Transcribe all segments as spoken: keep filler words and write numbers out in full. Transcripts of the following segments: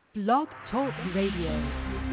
Blog Talk Radio.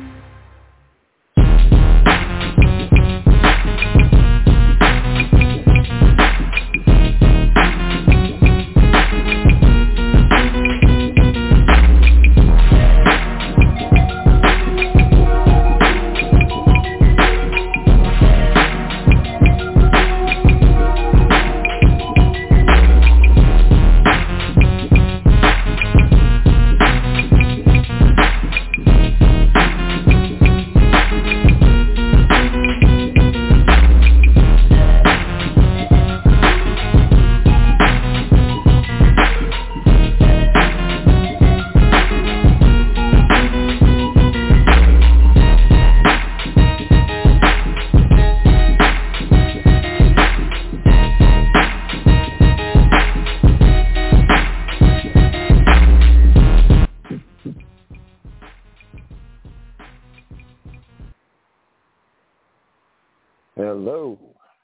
Hello.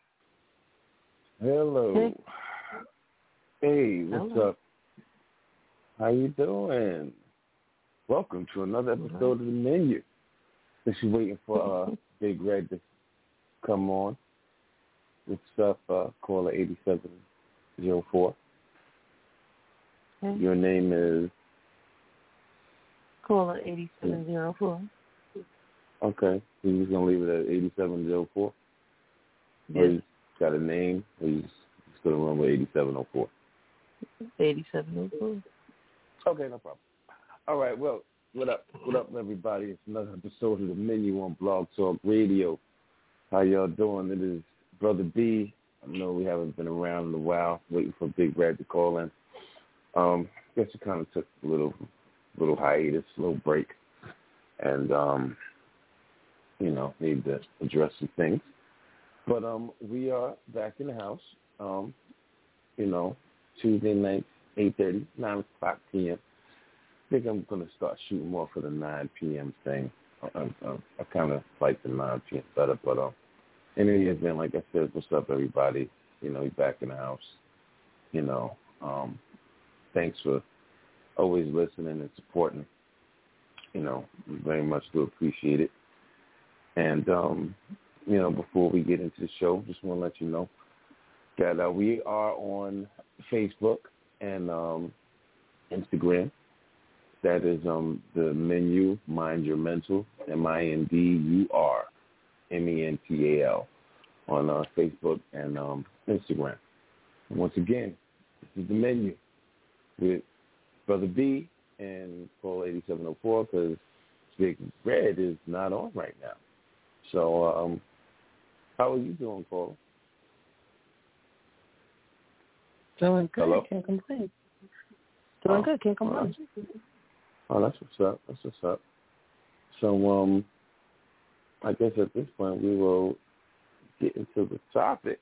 Hello. Hey, what's Hello. up? How you doing? Welcome to another episode of The Menu. Since you're waiting for uh, Big Red to come on. What's up, uh, caller eighty-seven oh four? Okay. Your name is? Caller eighty-seven oh four. Okay. So you're just going to leave it at eighty-seven oh four? Or Yes. you got a name? Or you just going to run with eighty-seven oh four? eighty-seven oh four. Okay, no problem. All right, well, what up? What up, everybody? It's another episode of The Menu on Blog Talk Radio. How y'all doing? It is Brother B. I know we haven't been around in a while, waiting for Big Red to call in. Um, I guess we kind of took a little, little hiatus, a little break, and, um, you know, need to address some things. But um, we are back in the house, um, you know, Tuesday night, eight thirty, nine o'clock p.m. I think I'm going to start shooting more for the nine p.m. thing. I, I, I kind of like the nine p.m. better, but um, in any event, like I said, what's up, everybody? You know, you're back in the house. You know, um, thanks for always listening and supporting. You know, we very much do appreciate it. And, um, you know, before we get into the show, just want to let you know that uh, we are on Facebook and um, Instagram. That is um, the Menu, Mind Your Mental, M I N D U R M E N T A L, on uh, Facebook and um, Instagram. And once again, this is the Menu with Brother B and Call eighty-seven oh four, because Big Red is not on right now. So, um, how are you doing, Paul? Doing good. Hello? Can't complain. Doing Oh, good. Can't complain. Oh, that's what's up. That's what's up. So, um, I guess at this point we will get into the topic.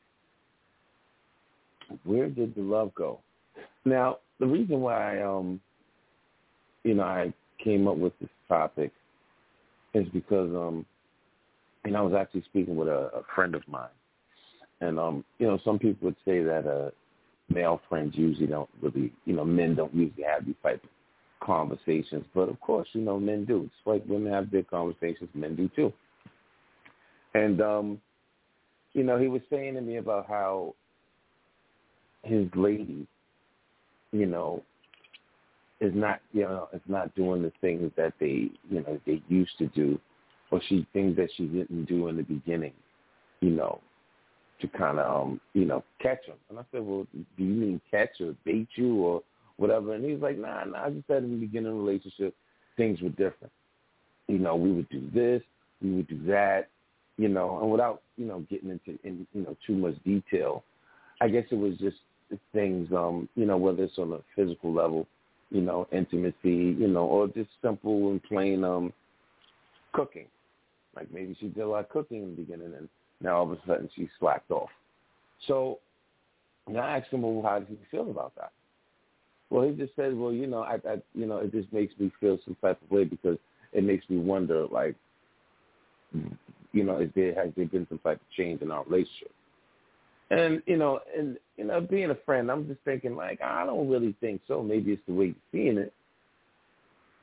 Where did the love go? Now, the reason why, um, you know, I came up with this topic is because, um, you know, I was actually speaking with a, a friend of mine. And, um, you know, some people would say that uh, male friends usually don't really, you know, men don't usually have these type of conversations. But, of course, you know, men do. It's like women have big conversations, men do too. And, um, you know, he was saying to me about how his lady, you know, is not, you know, is not doing the things that they, you know, they used to do, or she things that she didn't do in the beginning, you know, to kind of, um, you know, catch him. And I said, well, do you mean catch or bait you or whatever? And he was like, nah, nah, I just said in the beginning of the relationship, things were different. You know, we would do this, we would do that, you know, and without, you know, getting into, in, you know, too much detail, I guess it was just things, um, you know, whether it's on a physical level, you know, intimacy, you know, or just simple and plain um, cooking. Like maybe she did a lot of cooking in the beginning, and now all of a sudden she slacked off. So now I asked him, well, how does he feel about that? Well, he just said, well, you know, I, I, you know, it just makes me feel some type of way because it makes me wonder, like, you know, is there has there been some type of change in our relationship? And you know, and you know, being a friend, I'm just thinking, like, I don't really think so. Maybe it's the way you're seeing it.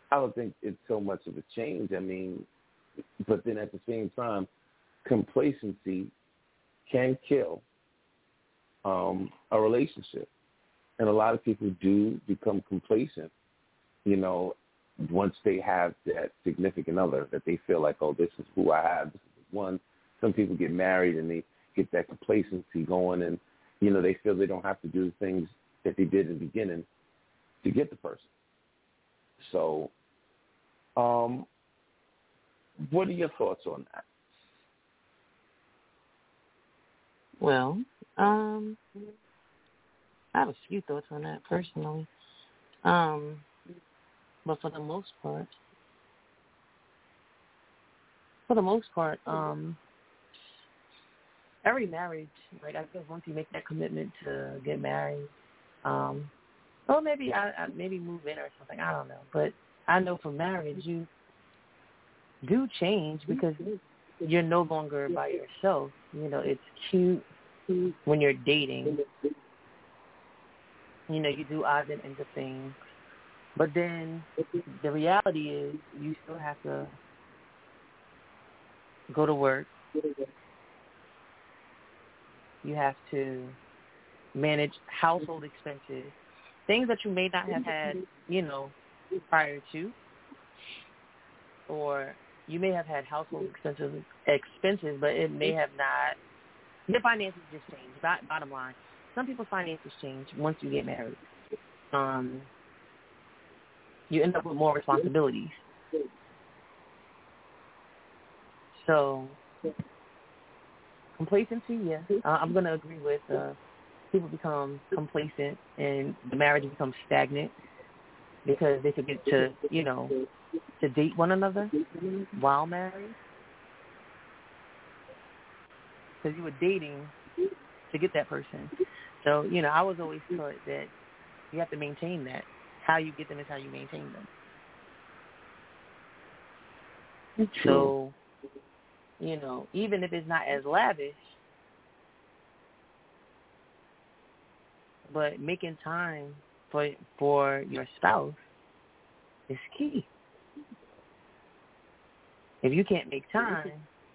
I don't think it's so much of a change. I mean, but then at the same time, complacency can kill um, a relationship. And a lot of people do become complacent, you know, once they have that significant other that they feel like, oh, this is who I have. This is one. Some people get married and they get that complacency going and, you know, they feel they don't have to do the things that they did in the beginning to get the person. So um, what are your thoughts on that? Well, um, I have a few thoughts on that personally. Um, but for the most part, for the most part, um, every marriage, like I guess once you make that commitment to get married, um, or maybe I, I maybe move in or something, I don't know. But I know for marriage, you do change because you're no longer by yourself. You know, it's cute when you're dating. You know, you do odds and ends of things. But then the reality is you still have to go to work. You have to manage household expenses, things that you may not have had, you know, prior to. Or you may have had household expenses, expenses, but it may have not. Your finances just change. Bottom line, some people's finances change once you get married. Um, you end up with more responsibilities. So, complacency, yeah, uh, I'm going to agree with. Uh, people become complacent and the marriage becomes stagnant because they forget to, you know, to date one another while married. Because you were dating to get that person. So, you know, I was always taught that you have to maintain that. How you get them is how you maintain them. True. So, you know, even if it's not as lavish, but making time for for your spouse is key. If you can't make time,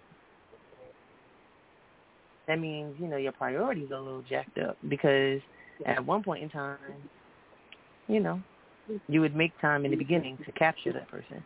that means, you know, your priorities are a little jacked up because at one point in time, you know, you would make time in the beginning to capture that person.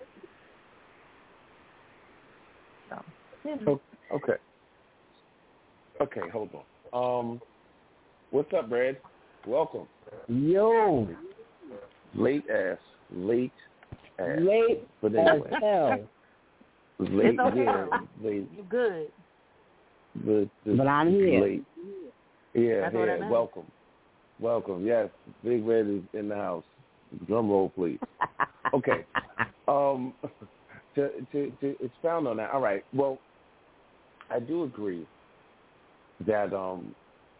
So, yeah. Okay. Okay, hold on. Um, what's up, Brad? Welcome. Yo. Late ass. Late ass. Late but anyway. as hell. Late, it's okay. yeah, late. You're good. But, but I'm here. Late. Yeah, That's what I yeah. meant. Welcome. Welcome. Yes, Big Red is in the house. Drum roll, please. Okay. Um, to, to, to expound on that, all right. Well, I do agree that, um,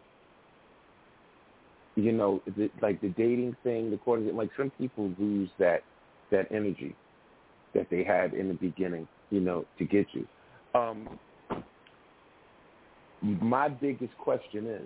you know, the, like the dating thing, the courting, like some people lose that that energy that they had in the beginning, you know, to get you. Um, my biggest question is,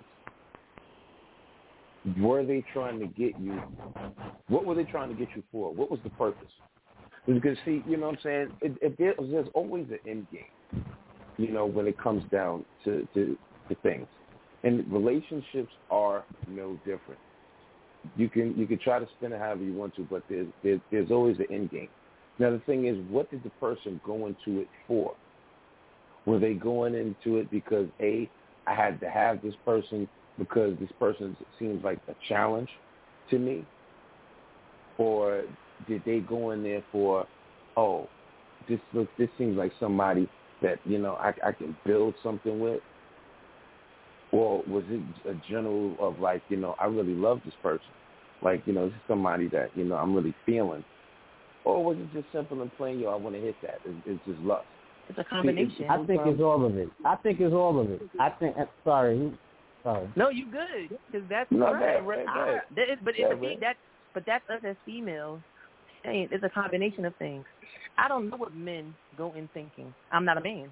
were they trying to get you? What were they trying to get you for? What was the purpose? Because, see, you know what I'm saying? It, it, there's, there's always an end game, you know, when it comes down to, to, to things. And relationships are no different. You can you can try to spin it however you want to, but there's, there's, there's always an end game. Now, the thing is, what did the person go into it for? Were they going into it because, A, I had to have this person because this person seems like a challenge to me? Or did they go in there for, oh, this looks, this seems like somebody that, you know, I, I can build something with? Or was it a general of like, you know, I really love this person. Like, you know, this is somebody that, you know, I'm really feeling. Or was it just simple and plain, yo, I want to hit that. It's, it's just lust. It's a combination. I think it's all of it. I think it's all of it. I think, sorry. Sorry. No, you good. Because that's no, right. That, right, I, right. that is, but that, it's a, that, but that's us as females saying it's a combination of things. I don't know what men go in thinking. I'm not a man.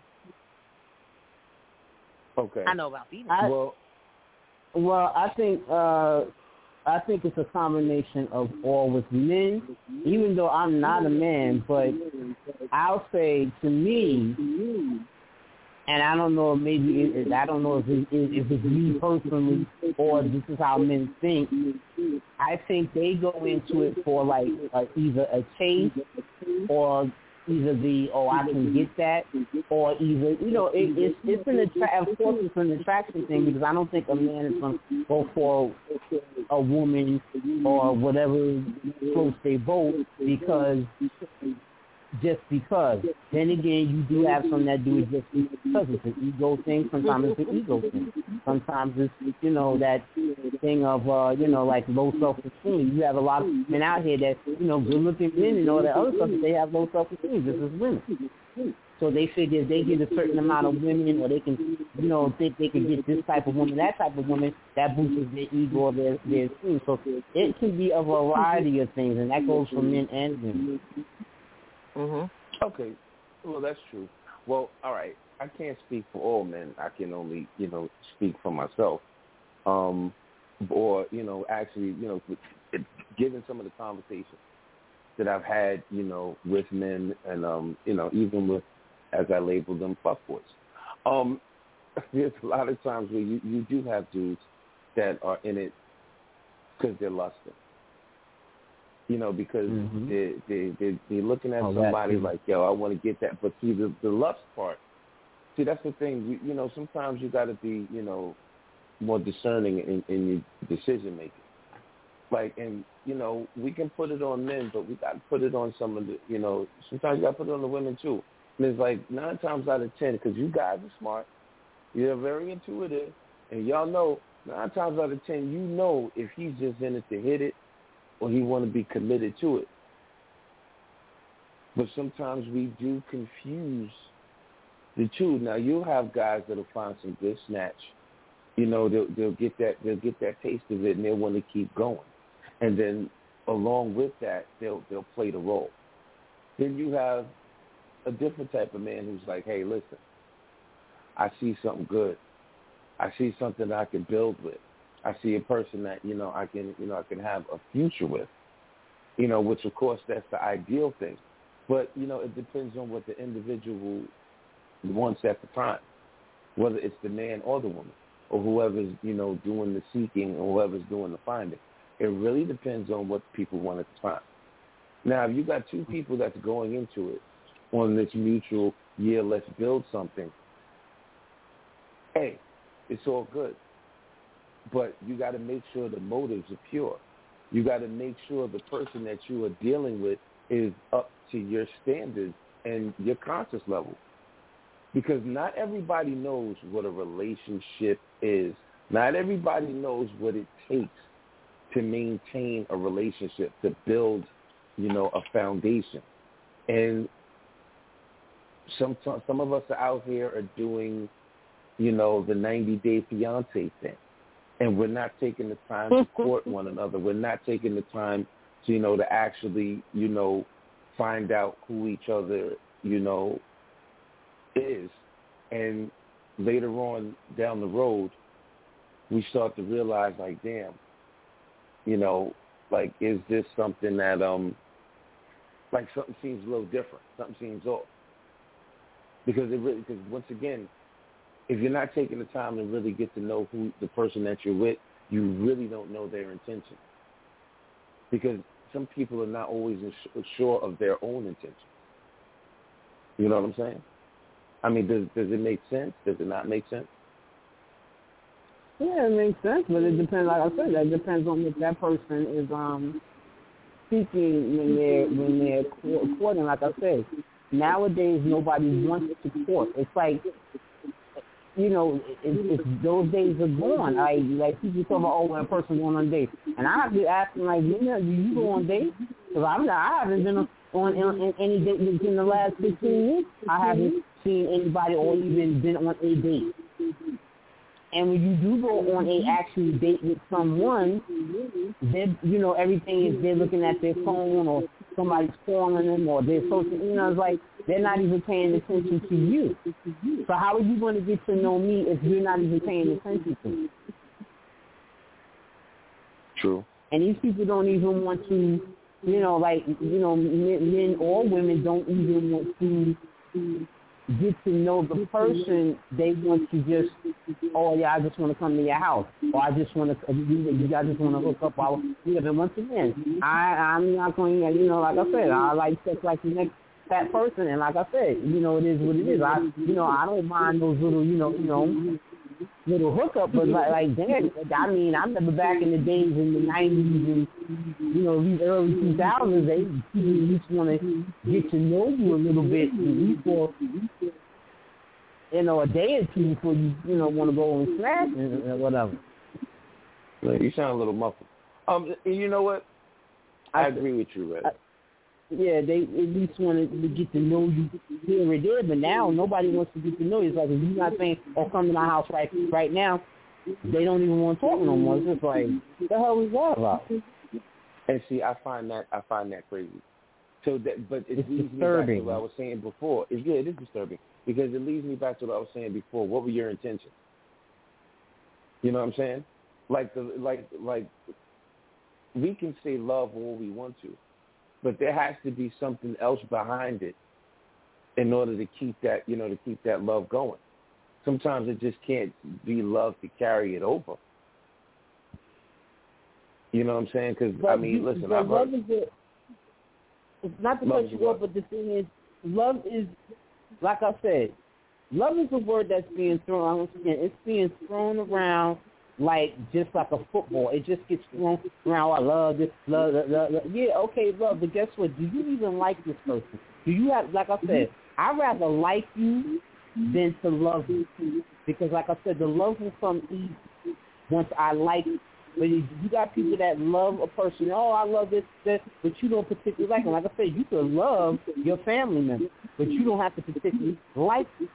Okay. I know about females. I, well, well, I think uh, I think it's a combination of all with men, even though I'm not a man, but I'll say to me, and I don't know, maybe it, I don't know if, it, if it's me personally or this is how men think. I think they go into it for like uh, either a chase or either the, oh, I can get that, or either, you know, it, it's, it's an attraction, of course it's an attraction thing, because I don't think a man is going to go for a woman or whatever floats their boat because, just because. Then again, you do have some that do it just because it's an ego thing. Sometimes it's an ego thing. Sometimes it's, you know, that thing of, uh, you know, like low self-esteem. You have a lot of men out here that, you know, good-looking men and all that other stuff, but they have low self-esteem. This is women. So they figure if they get a certain amount of women, or they can, you know, think they can get this type of woman, that type of woman, that boosts their ego or their, their esteem. So it can be a variety of things, and that goes for men and women. Mm-hmm. Okay. Well, that's true. Well, all right. I can't speak for all men. I can only, you know, speak for myself. Um, or, you know, actually, you know, given some of the conversations that I've had, you know, with men and, um, you know, even with, as I label them, fuckboys. Um, there's a lot of times where you, you do have dudes that are in it because they're lusting. You know, because mm-hmm. they, they, they, they're looking at oh, somebody like, yo, I want to get that. But see, the, the lust part, see, that's the thing. You, you know, sometimes you got to be, you know, more discerning in, in your decision-making. Like, and, you know, we can put it on men, but we got to put it on some of the, you know, sometimes you got to put it on the women, too. And it's like nine times out of ten, because you guys are smart, you're very intuitive, and y'all know nine times out of ten, you know if he's just in it to hit it, or he want to be committed to it. But sometimes we do confuse the two. Now you'll have guys that'll find some good snatch. You know, they'll, they'll get that they'll get that taste of it, and they'll want to keep going. And then along with that, they'll they'll play the role. Then you have a different type of man who's like, hey, listen, I see something good. I see something that I can build with. I see a person that, you know, I can, you know, I can have a future with, you know, which of course that's the ideal thing. But, you know, it depends on what the individual wants at the time, whether it's the man or the woman or whoever's, you know, doing the seeking or whoever's doing the finding. It really depends on what people want at the time. Now, if you got two people that's going into it on this mutual, yeah, let's build something, hey, it's all good. But you got to make sure the motives are pure. You got to make sure the person that you are dealing with is up to your standards and your conscious level. Because not everybody knows what a relationship is. Not everybody knows what it takes to maintain a relationship, to build, you know, a foundation. And some some of us are out here are doing, you know, the ninety-day fiancé thing. And we're not taking the time to court one another. We're not taking the time to, you know, to actually, you know, find out who each other, you know, is. And later on down the road, we start to realize, like, damn, you know, like, is this something that, um, like, something seems a little different. Something seems off. Because it really, because once again, if you're not taking the time to really get to know who the person that you're with, you really don't know their intention. Because some people are not always sure of their own intention. You know what I'm saying? I mean, does does it make sense? Does it not make sense? Yeah, it makes sense, but it depends. Like I said, that depends on if that person is um seeking when they're when they're courting. Like I said, nowadays nobody wants to court. It's like, you know, it, it's, those days are gone. I like people talk about, oh, when a person going on dates, and I have to ask them, like, you know, do you go on dates? Because I'm not, I haven't been on, on, on any date in the last fifteen years. I haven't seen anybody or even been on a date. And when you do go on a actual date with someone, they, you know, everything is they're looking at their phone or somebody's calling them or they're social. You know, it's like they're not even paying attention to you. So how are you going to get to know me if you're not even paying attention to me? True. and these people don't even want to, you know, like, you know, men, men or women don't even want to get to know the person. They want to just, oh yeah, I just want to come to your house, or I just want to, you guys just want to hook up. While, you know, and once again, I, I'm not going, you know, like I said, I like sex like the next that person, and like I said, you know, it is what it is. I, you know, I don't mind those little, you know, you know, little hookup, but like, like damn, I mean, I remember back in the days in the nineties and, you know, these early two thousands, they people just want to get to know you a little bit, at least for, you know, a day or two before you, you know, want to go and smash and, and whatever. You sound a little muffled. Um, and you know what? I, I agree with you, Red. Yeah, they at least wanted to get to know you here and there, but now nobody wants to get to know you. It's like, if you're not saying, oh, come to my house right right now, they don't even want to talk no more. It's just like, what the hell is that about? And see, I find that I find that crazy. So that, but it it's leads disturbing. me back to what I was saying before. It, yeah, it is disturbing because it leads me back to what I was saying before. What were your intentions? You know what I'm saying? Like the like like we can say love all we want to, but there has to be something else behind it in order to keep that, you know, to keep that love going. Sometimes it just can't be love to carry it over. You know what I'm saying? Because, I mean, you, listen, I've love heard, is a, it's not to cut you off, but the thing is, love is, like I said, love is a word that's being thrown, it's being thrown around like just like a football. It just gets thrown around. I love this, love, love, love, love. Yeah, okay, love, but guess what? Do you even like this person? Do you have, like I said, I'd rather like you than to love you. Because, like I said, the love will come easy once I like you. But you got people that love a person. Oh, I love this, this, but you don't particularly like them. Like I said, you can love your family member, but you don't have to particularly like them.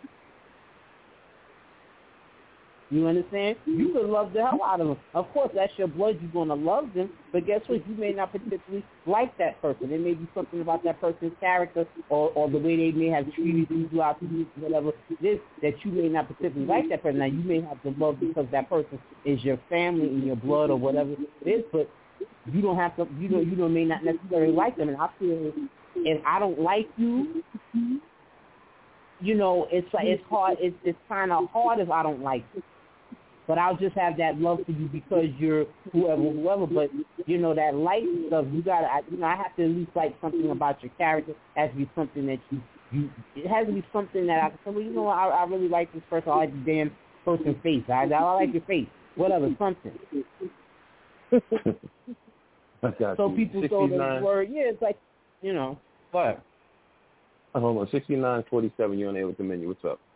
You understand? You could love the hell out of them. Of course, that's your blood. You're going to love them. But guess what? You may not particularly like that person. There may be something about that person's character or, or the way they may have treated you throughout the years, whatever this, that you may not particularly like that person. Now, you may have the love because that person is your family and your blood or whatever it is, but you don't have to, you don't, you don't may not necessarily like them. And I feel if I don't like you, you know, it's like, it's hard, it's, it's kind of hard if I don't like you. But I'll just have that love for you because you're whoever, whoever. But, you know, that like stuff, you got to, you know, I have to at least like something about your character. It has to be something that you, you it has to be something that I can say, well, you know, I, I really like this person. I like the damn person's face. I, I like your face. Whatever, something. So people throw the word, yeah, it's like, you know, but. Hold on, sixty-nine forty-seven, you're on air with the menu. What's up?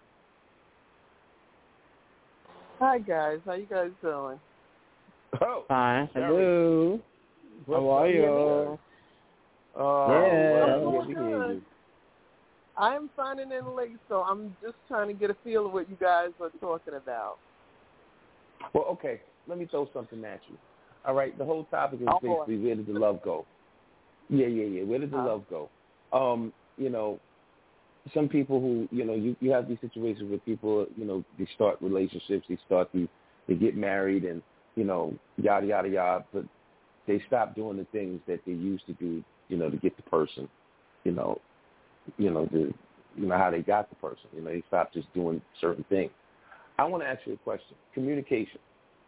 Hi, guys. How you guys doing? Oh, fine. Hello. How are you? Oh, yeah. Well, we hear you. I am signing in late, so I'm just trying to get a feel of what you guys are talking about. Well, okay. Let me throw something at you. All right. The whole topic is oh, basically boy. where did the love go? Yeah, yeah, yeah. Where did the huh? love go? Um, you know, some people who, you know, you, you have these situations where people, you know, they start relationships, they start to, they get married and, you know, yada, yada, yada, but they stop doing the things that they used to do, you know, to get the person, you know, you know, the, you know, how they got the person. You know, they stop just doing certain things. I want to ask you a question. Communication.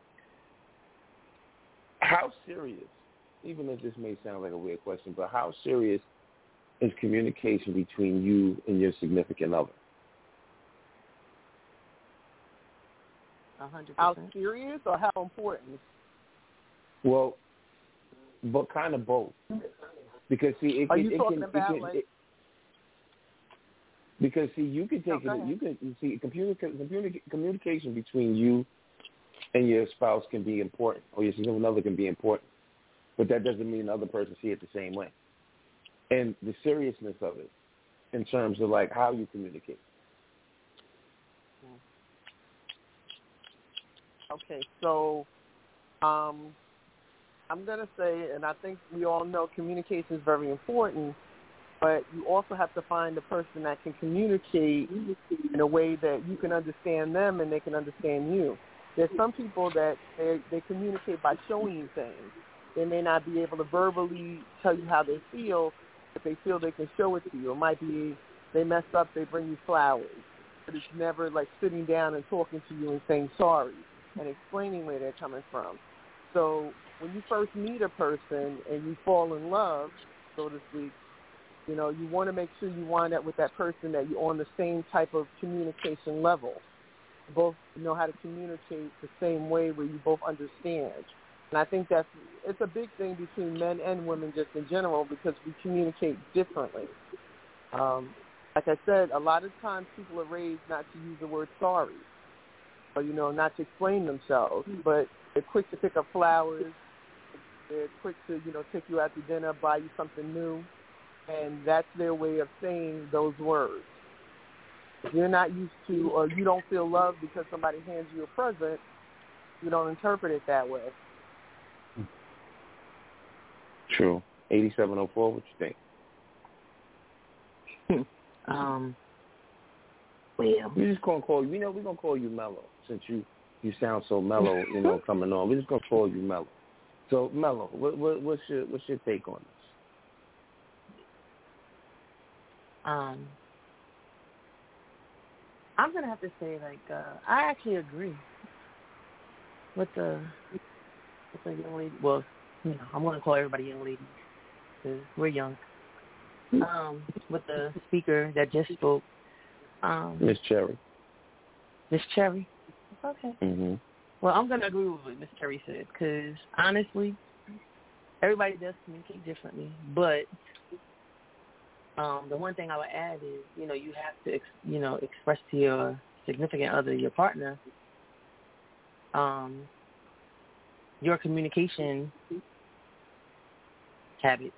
How serious, even if this may sound like a weird question, but how serious is communication between you and your significant other? one hundred percent. How serious or how important? Well, but kind of both. Because, see, it Are can... you it talking can, about, it can, like... It, because, see, you can take no, it... You can, you see, communica- communica- communication between you and your spouse can be important, or your significant other can be important. But that doesn't mean the other person see it the same way. And the seriousness of it in terms of, like, how you communicate. Okay, so um, I'm going to say, and I think we all know communication is very important, but you also have to find a person that can communicate in a way that you can understand them and they can understand you. There's some people that they, they communicate by showing you things. they may not be able to verbally tell you how they feel, but they feel they can show it to you. It might be they mess up, they bring you flowers, but it's never like sitting down and talking to you and saying sorry and explaining where they're coming from. So when you first meet a person and you fall in love, so to speak, you know, you want to make sure you wind up with that person that you're on the same type of communication level. You both know how to communicate the same way where you both understand. And I think that's, it's a big thing between men and women just in general because we communicate differently. Um, like I said, a lot of times people are raised not to use the word sorry or, you know, not to explain themselves, but they're quick to pick up flowers. They're quick to, you know, take you out to dinner, buy you something new. And that's their way of saying those words. If you're not used to or you don't feel loved because somebody hands you a present, you don't interpret it that way. True. eighty-seven oh four, what you think? um, well, We're just gonna call you. You know, we're gonna call you Mellow since you you sound so mellow. You know, coming on. We're just gonna call you Mellow. So, Mellow, what, what, what's your what's your take on this? Um, I'm gonna have to say, like, uh, I actually agree with the with the young lady. Well, you know, I'm gonna call everybody young ladies because we're young. Um, with the speaker that just spoke, um, Miss Cherry. Miss Cherry. Okay. Mm-hmm. Well, I'm gonna agree with what Miss Cherry said because honestly, everybody does communicate differently, but Um, the one thing I would add is, you know, you have to, ex- you know, express to your significant other, your partner, um, your communication habits.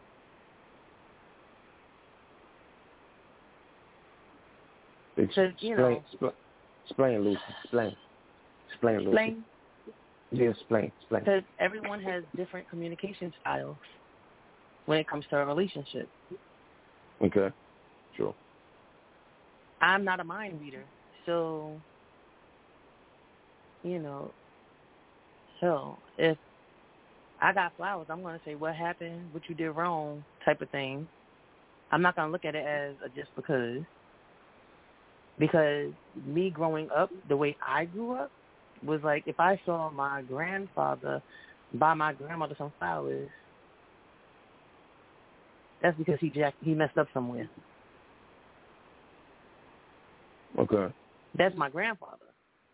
Because, you know. Explain, explain, Lucy. Explain. Explain, Lucy. Explain. Yeah, explain. Explain. Because everyone has different communication styles when it comes to a relationship. Okay. Sure. I'm not a mind reader, so, you know, so if I got flowers, I'm going to say what happened, what you did wrong type of thing. I'm not going to look at it as a just because. Because me growing up, the way I grew up, was like if I saw my grandfather buy my grandmother some flowers, that's because he jacked, he messed up somewhere. Okay. That's my grandfather.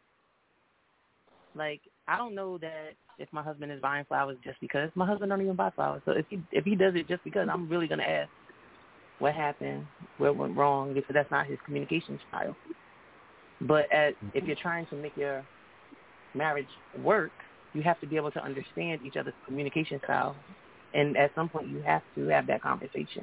Like, I don't know that if my husband is buying flowers just because. My husband don't even buy flowers. So if he if he does it just because, I'm really going to ask what happened, what went wrong, because that's not his communication style. But as, if you're trying to make your marriage work, you have to be able to understand each other's communication style. And at some point, you have to have that conversation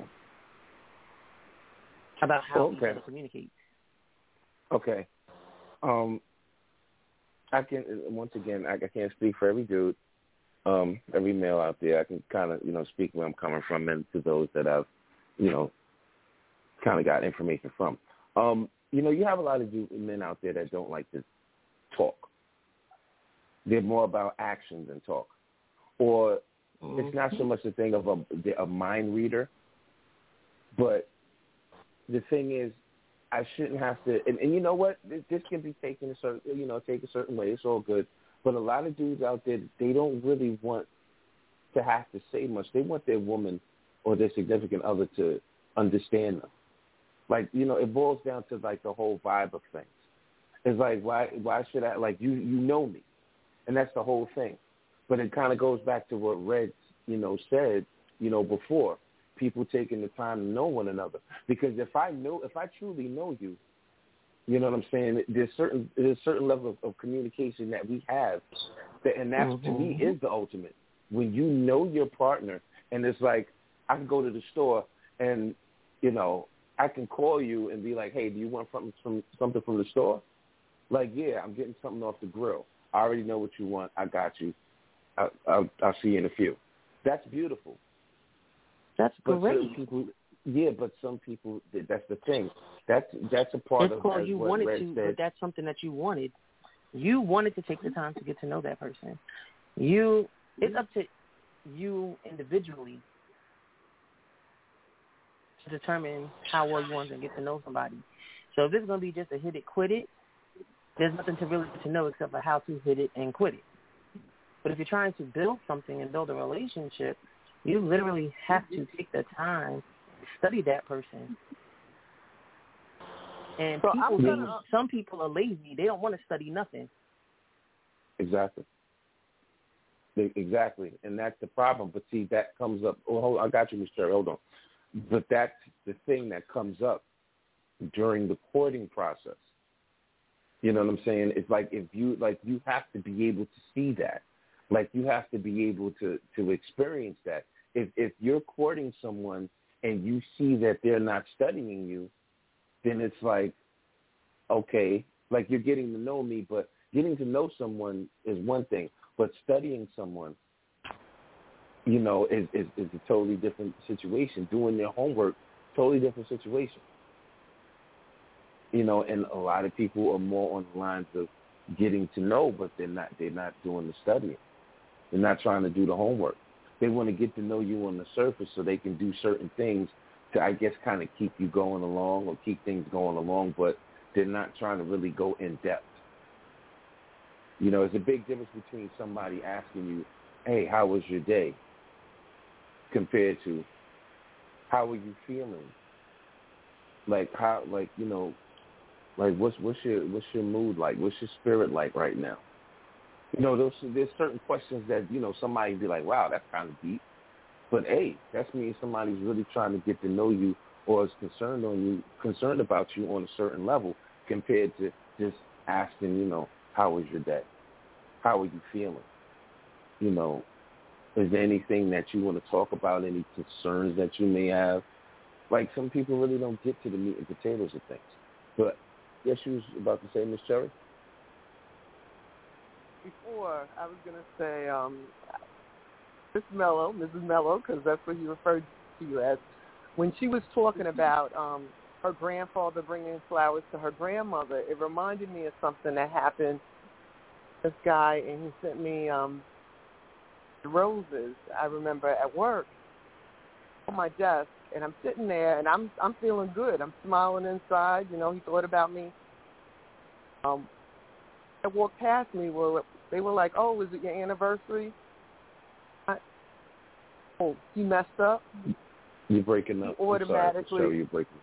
about how okay. each other communicates. Okay. Um, I can, once again, I, I can't speak for every dude, um, every male out there. I can kind of, you know, speak where I'm coming from and to those that I've, you know, kind of got information from. Um, you know, you have a lot of dude, men out there that don't like to talk. They're more about action than talk. Or it's not so much the thing of a, a mind reader, but the thing is, I shouldn't have to. And, and you know what? This, this can be taken a certain, you know, take a certain way. It's all good. But a lot of dudes out there, they don't really want to have to say much. They want their woman or their significant other to understand them. Like, you know, it boils down to like the whole vibe of things. It's like, why, why should I? Like, you, you know me, and that's the whole thing. But it kind of goes back to what Red, you know, said, you know, before, people taking the time to know one another. Because if I know, if I truly know you, you know what I'm saying, there's certain there's a certain level of, of communication that we have, that, and that's, mm-hmm. to me, is the ultimate. When you know your partner, and it's like, I can go to the store and, you know, I can call you and be like, hey, do you want something from, something from the store? Like, yeah, I'm getting something off the grill. I already know what you want. I got you. I'll, I'll, I'll see you in a few. That's beautiful. That's but great. Some people, yeah, but some people, that's the thing. That's that's a part it's of called you what wanted Red to, said. but that's something that you wanted. You wanted to take the time to get to know that person. You, it's up to you individually to determine how well you want to get to know somebody. So if it's going to be just a hit it, quit it, there's nothing to really get to know except for how to hit it and quit it. But if you're trying to build something and build a relationship, you literally have to take the time to study that person. And So people, I'm gonna, some people are lazy. They don't want to study nothing. Exactly. Exactly. And that's the problem. But see, that comes up. Oh, hold, I got you, Miz Cherry. Hold on. But that's the thing that comes up during the courting process. You know what I'm saying? It's like if you like you have to be able to see that. Like you have to be able to, to experience that. If if you're courting someone and you see that they're not studying you, then it's like, okay, like you're getting to know me, but getting to know someone is one thing, but studying someone, you know, is, is, is a totally different situation. Doing their homework, totally different situation. You know, and a lot of people are more on the lines of getting to know, but they're not they're not doing the studying. They're not trying to do the homework. They want to get to know you on the surface so they can do certain things to, I guess, kind of keep you going along or keep things going along, but they're not trying to really go in depth. You know, there's a big difference between somebody asking you, hey, how was your day, compared to how are you feeling? Like how, like, you know, like what's what's your what's your mood like? What's your spirit like right now? You know, there's there's certain questions that, you know, somebody be like, wow, that's kind of deep. But hey, that means somebody's really trying to get to know you or is concerned on you, concerned about you on a certain level, compared to just asking, you know, how was your day? How are you feeling? You know, is there anything that you want to talk about? Any concerns that you may have? Like some people really don't get to the meat and potatoes of things. But yes, you was about to say, Miz Cherry? Before, I was going to say, um, Miss Mello, Missus Mello, because that's what he referred to you as, when she was talking about um, her grandfather bringing flowers to her grandmother, it reminded me of something that happened. This guy, and he sent me um, roses, I remember, at work on my desk, and I'm sitting there, and I'm I'm feeling good. I'm smiling inside. You know, he thought about me. Um, I walked past me. Well, they were like, "Oh, is it your anniversary?" I, oh, you messed up. You're breaking up. He automatically. Sorry, you're breaking up.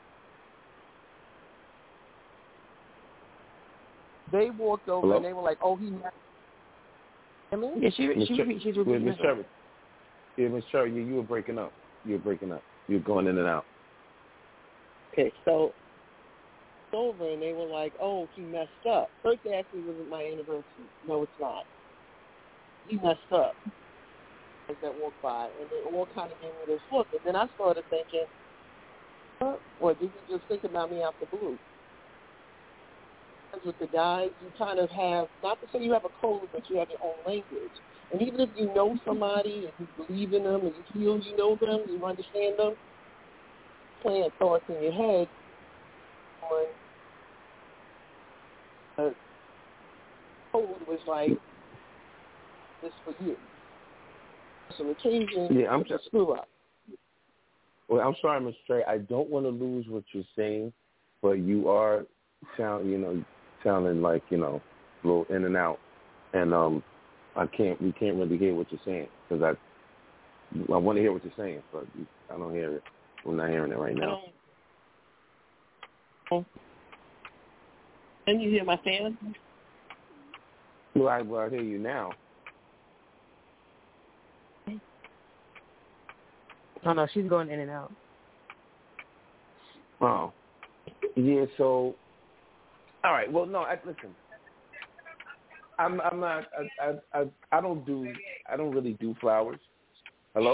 They walked over Hello? and they were like, "Oh, he messed up." I mean, Yeah, she, Miz she, Cher- she's yeah, repeating Miz herself. Cherry. Yeah, Miz Cherry, you, you were breaking up. You were breaking up. You were going in and out. okay, so over and they were like, "Oh, he messed up." First they asked me, "Was it my anniversary?" No, it's not. He messed up. As that walked by, and they all kind of gave me this look, and then I started thinking, huh? Or did you just think about me out the blue? With the guys, you kind of have, not to say you have a code, but you have your own language. And even if you know somebody and you believe in them and you feel you know them, you understand them, playing thoughts in your head on a code was like, this for you. So occasion, Yeah, I'm just screw up. Well, I'm sorry, Miz Trey. I don't want to lose what you're saying, but you are sound, you know, sounding like, you know, a little in and out, and um, I can't, we can't really hear what you're saying because I, I want to hear what you're saying, but I don't hear it. We're not hearing it right now. Um, can you hear my fan? Well, I, well, I hear you now. Oh, no, she's going in and out. Oh, yeah. So, all right. Well, no. I, listen, I'm, I'm not. I, I, I, I don't do. I don't really do flowers. Hello.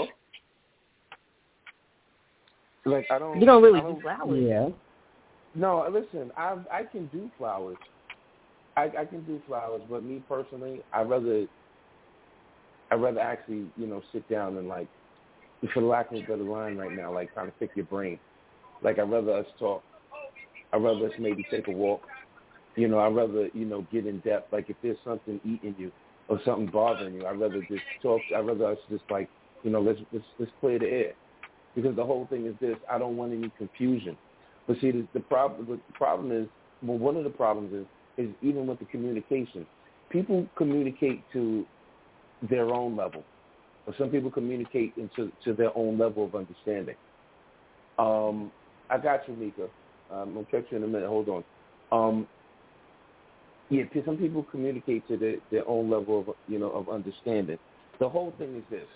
Like I don't. You don't really I don't, do flowers. Yeah. No, listen. I, I can do flowers. I, I can do flowers, but me personally, I rather. I rather actually, you know, sit down and like, for lack of a better line right now, like kind of pick your brain. Like I'd rather us talk. I'd rather us maybe take a walk. You know, I'd rather, you know, get in depth. Like if there's something eating you, or something bothering you. I'd rather just talk. I'd rather us just like, you know, let's let's let's clear the air, because the whole thing is this: I don't want any confusion. But see, the, the problem the problem is, well, one of the problems is is even with the communication, people communicate to their own level, or some people communicate into to their own level of understanding. Um, I got you, Mika. Um, I'll catch you in a minute. Hold on. Um, yeah, some people communicate to their, their own level of, you know, of understanding. The whole thing is this: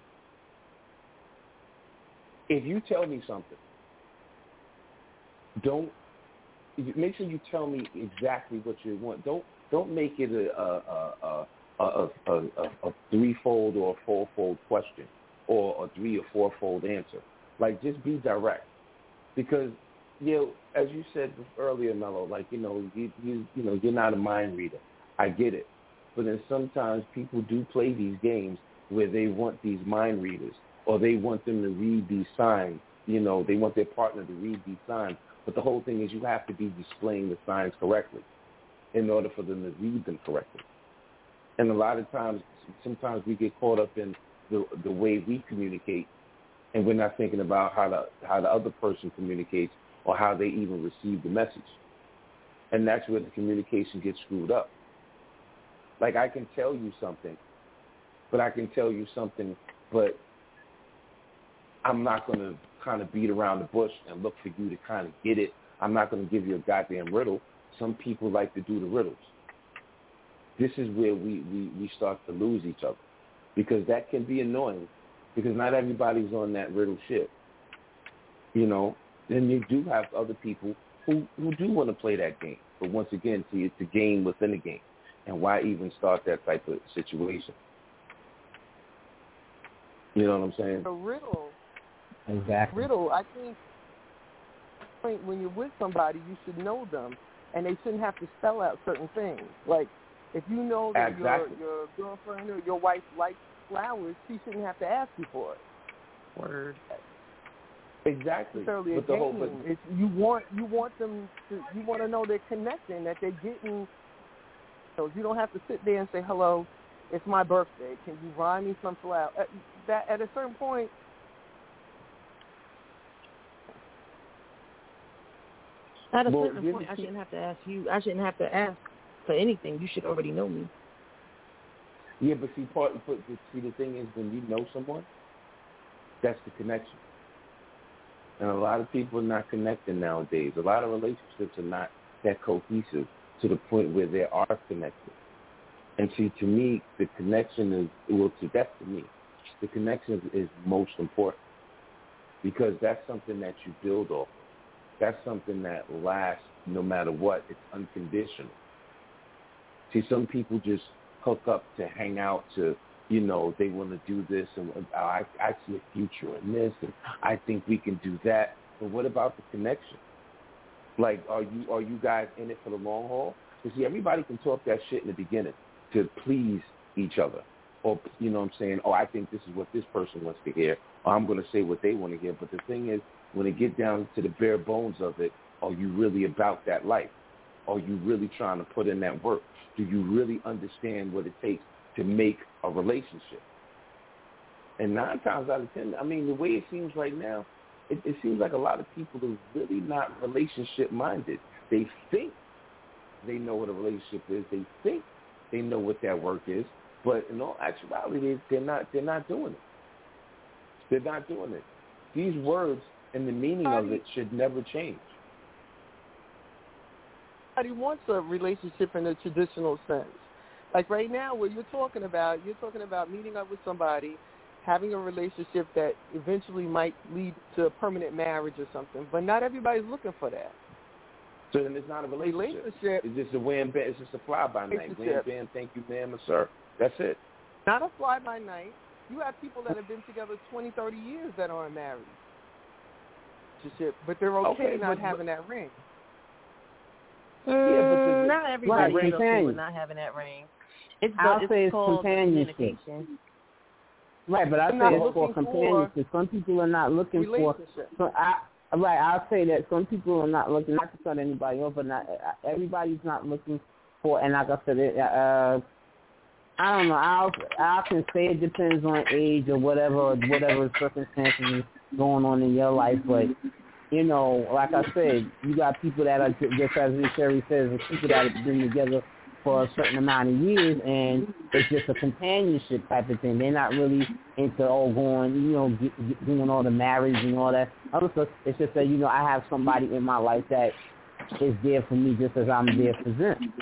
if you tell me something, don't make sure you tell me exactly what you want. Don't don't make it a a a a, a, a, a threefold or a fourfold question, or a three or fourfold answer. Like, just be direct, because, you know, as you said earlier, Mello, like, you know, you, you you know, you're not a mind reader. I get it. But then sometimes people do play these games where they want these mind readers, or they want them to read these signs. You know, they want their partner to read these signs. But the whole thing is you have to be displaying the signs correctly in order for them to read them correctly. And a lot of times, sometimes we get caught up in the the way we communicate, and we're not thinking about how the how the other person communicates, or how they even receive the message. And that's where the communication gets screwed up. Like, I can tell you something, but I can tell you something, but I'm not going to kind of beat around the bush and look for you to kind of get it. I'm not going to give you a goddamn riddle. Some people like to do the riddles. This is where we, we, we start to lose each other, because that can be annoying, because not everybody's on that riddle ship. You know, then you do have other people who, who do want to play that game. But once again, see, it's a game within a game. And why even start that type of situation? You know what I'm saying? A riddle. Exactly. Riddle, I think when you're with somebody, you should know them, and they shouldn't have to spell out certain things. Like, if you know that exactly. your, your girlfriend or your wife likes flowers, she shouldn't have to ask you for it. Word. Exactly. Necessarily a but the game. whole, but it's, you want you want them to you want to know they're connecting, that they're getting. So you don't have to sit there and say, "Hello, it's my birthday. Can you rhyme me some flower?" At, that at a certain point. At a well, certain point, I shouldn't have to ask you. I shouldn't have to ask for anything. You should already know me. Yeah, but see, part, but see, the thing is, when you know someone, that's the connection. And a lot of people are not connecting nowadays. A lot of relationships are not that cohesive to the point where they are connected. And see, to me, the connection is, well, to that's to me, the connection is most important, because that's something that you build off of. That's something that lasts no matter what. It's unconditional. See, some people just hook up to hang out, to, you know, they want to do this, and oh, I, I see a future in this, and I think we can do that. But what about the connection? Like, are you are you guys in it for the long haul? Because, see, everybody can talk that shit in the beginning to please each other. Or, you know what I'm saying, oh, I think this is what this person wants to hear, or I'm going to say what they want to hear. But the thing is, when it get down to the bare bones of it, are you really about that life? Are you really trying to put in that work? Do you really understand what it takes to make a relationship? And nine times out of ten, I mean, the way it seems right now, it, it seems like a lot of people are really not relationship-minded. They think they know what a relationship is. They think they know what that work is. But in all actuality, they're not, they're not doing it. They're not doing it. These words and the meaning of it should never change. Nobody wants a relationship in a traditional sense. Like right now, what you're talking about, you're talking about meeting up with somebody, having a relationship that eventually might lead to a permanent marriage or something. But not everybody's looking for that. So then it's not a relationship. relationship it's just a wham bam. It's just a fly by night. Wham bam. Thank you, ma'am or sir. That's it. Not a fly by night. You have people that have been together twenty, thirty years that aren't married. But they're okay, okay not but, having that ring. Yeah, but the, not everybody right, is okay with not having that ring. It's, I'll it's say it's called companionship. communication. Right, but I say it's for companionship. Some people are not looking for. So I, right, I'll say that some people are not looking. Not to cut anybody off, but not everybody's not looking for. And like I said, it, uh, I don't know. I'll I can say it depends on age or whatever, or whatever circumstances is going on in your life. But you know, like I said, you got people that are just as Sherry says, people that have been together for a certain amount of years, and it's just a companionship type of thing. They're not really into all going, you know, get, get, doing all the marriage and all that other stuff. It's just that, you know, I have somebody in my life that is there for me just as I'm there for them.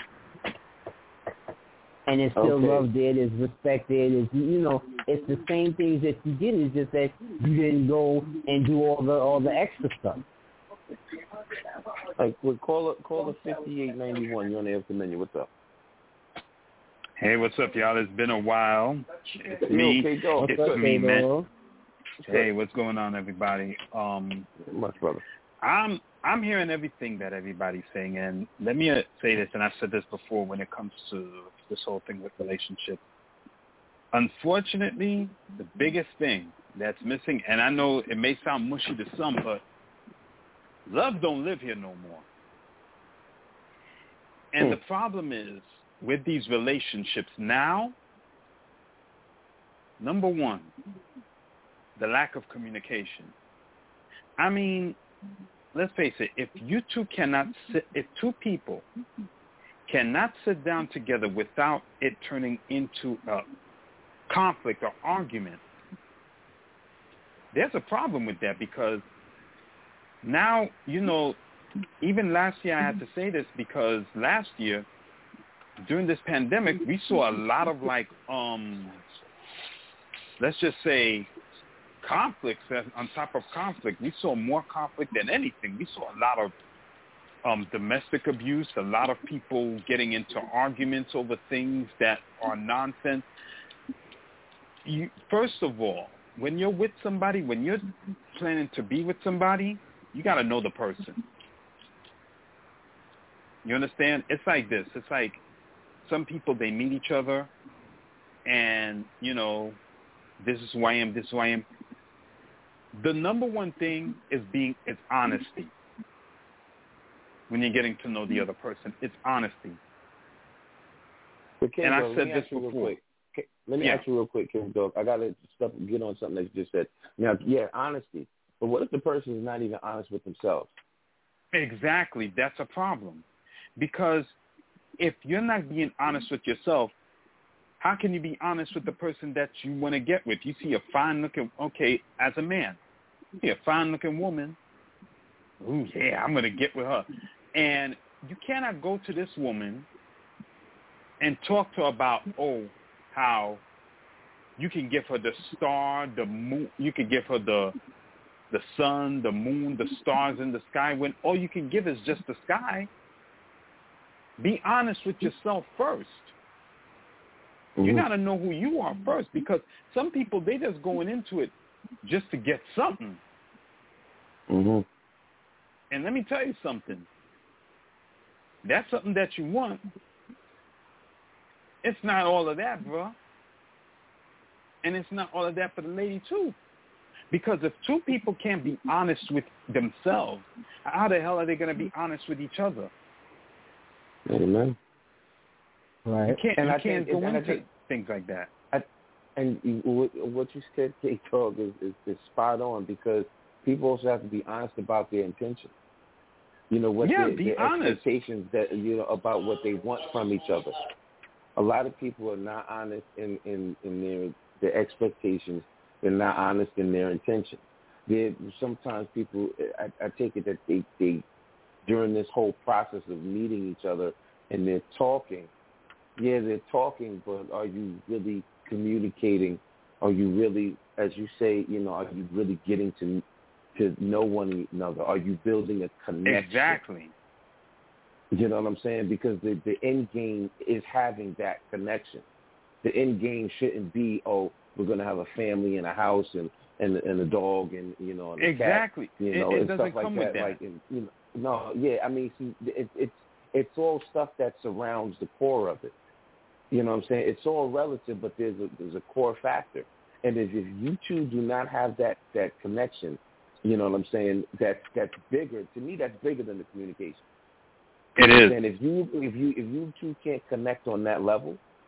And it's still Okay. loved, it is respected, it's, you know, it's the same things that you did. It's just that you didn't go and do all the all the extra stuff. Like, well, call it, call the fifty-eight ninety-one. You're on the After Menu. What's up? Hey, what's up, y'all? It's been a while. It's You me. okay, Joe? It's What's up, me, man. Pedro? Hey, what's going on, everybody? Um, Much, brother. I'm I'm hearing everything that everybody's saying, and let me uh, say this, and I've said this before when it comes to this whole thing with relationships. Unfortunately, the biggest thing that's missing, and I know it may sound mushy to some, but love don't live here no more. And Hmm. the problem is, with these relationships now, number one, the lack of communication. I mean, let's face it, if you two cannot sit, if two people cannot sit down together without it turning into a conflict or argument, there's a problem with that, because now, you know, even last year I had to say this, because last year, during this pandemic, we saw a lot of, like, um, let's just say, conflicts on top of conflict. We saw more conflict than anything. We saw a lot of um, domestic abuse, a lot of people getting into arguments over things that are nonsense. You, first of all, when you're with somebody, when you're planning to be with somebody, you got to know the person. You understand? It's like this. It's like, some people, they meet each other, and, you know, this is who I am, this is who I am. The number one thing is being is honesty. When you're getting to know the other person, it's honesty. But Ken, and I Dog, said let me this ask you real before. quick. K- Let me Yeah. ask you real quick, Ken Dog. I got to stuff, get on something that you just said. Now, yeah, honesty. But what if the person is not even honest with themselves? Exactly. That's a problem. Because if you're not being honest with yourself, how can you be honest with the person that you want to get with? You see a fine-looking, okay, as a man, you see a fine-looking woman, ooh, yeah, I'm going to get with her. And you cannot go to this woman and talk to her about, oh, how you can give her the star, the moon, you can give her the the sun, the moon, the stars in the sky, when all you can give is just the sky. Be honest with yourself first. Mm-hmm. You got to know who you are first, because some people, they just going into it just to get something. Mm-hmm. And let me tell you something. That's something that you want. It's not all of that, bro. And it's not all of that for the lady, too. Because if two people can't be honest with themselves, how the hell are they going to be honest with each other? Amen. Right. You can't, And you I can't think- go and I into think- things like that. I, and you, what, what you said, K-Dog, is, is, is spot on, because people also have to be honest about their intentions. You know, what Yeah, their, be their honest. expectations that, you know, about what they want from each other. A lot of people are not honest in, in, in their their expectations. They're not honest in their intentions. They sometimes people, I, I take it that they, they, during this whole process of meeting each other and they're talking, yeah, they're talking, but are you really communicating? Are you really, as you say, you know, are you really getting to to know one another? Are you building a connection? Exactly. You know what I'm saying? Because the, the end game is having that connection. The end game shouldn't be, oh, we're going to have a family and a house and, and, and a dog and, you know, and a Exactly. cat, you know, it, it and doesn't stuff like come that. with that. Like, and, you know, no, yeah, I mean, see, it, it's it's all stuff that surrounds the core of it. You know what I'm saying? It's all relative, but there's a there's a core factor. And if, if you two do not have that, that connection, you know what I'm saying, that that's bigger. To me, that's bigger than the communication. It is. And if you if you if you two can't connect on that level,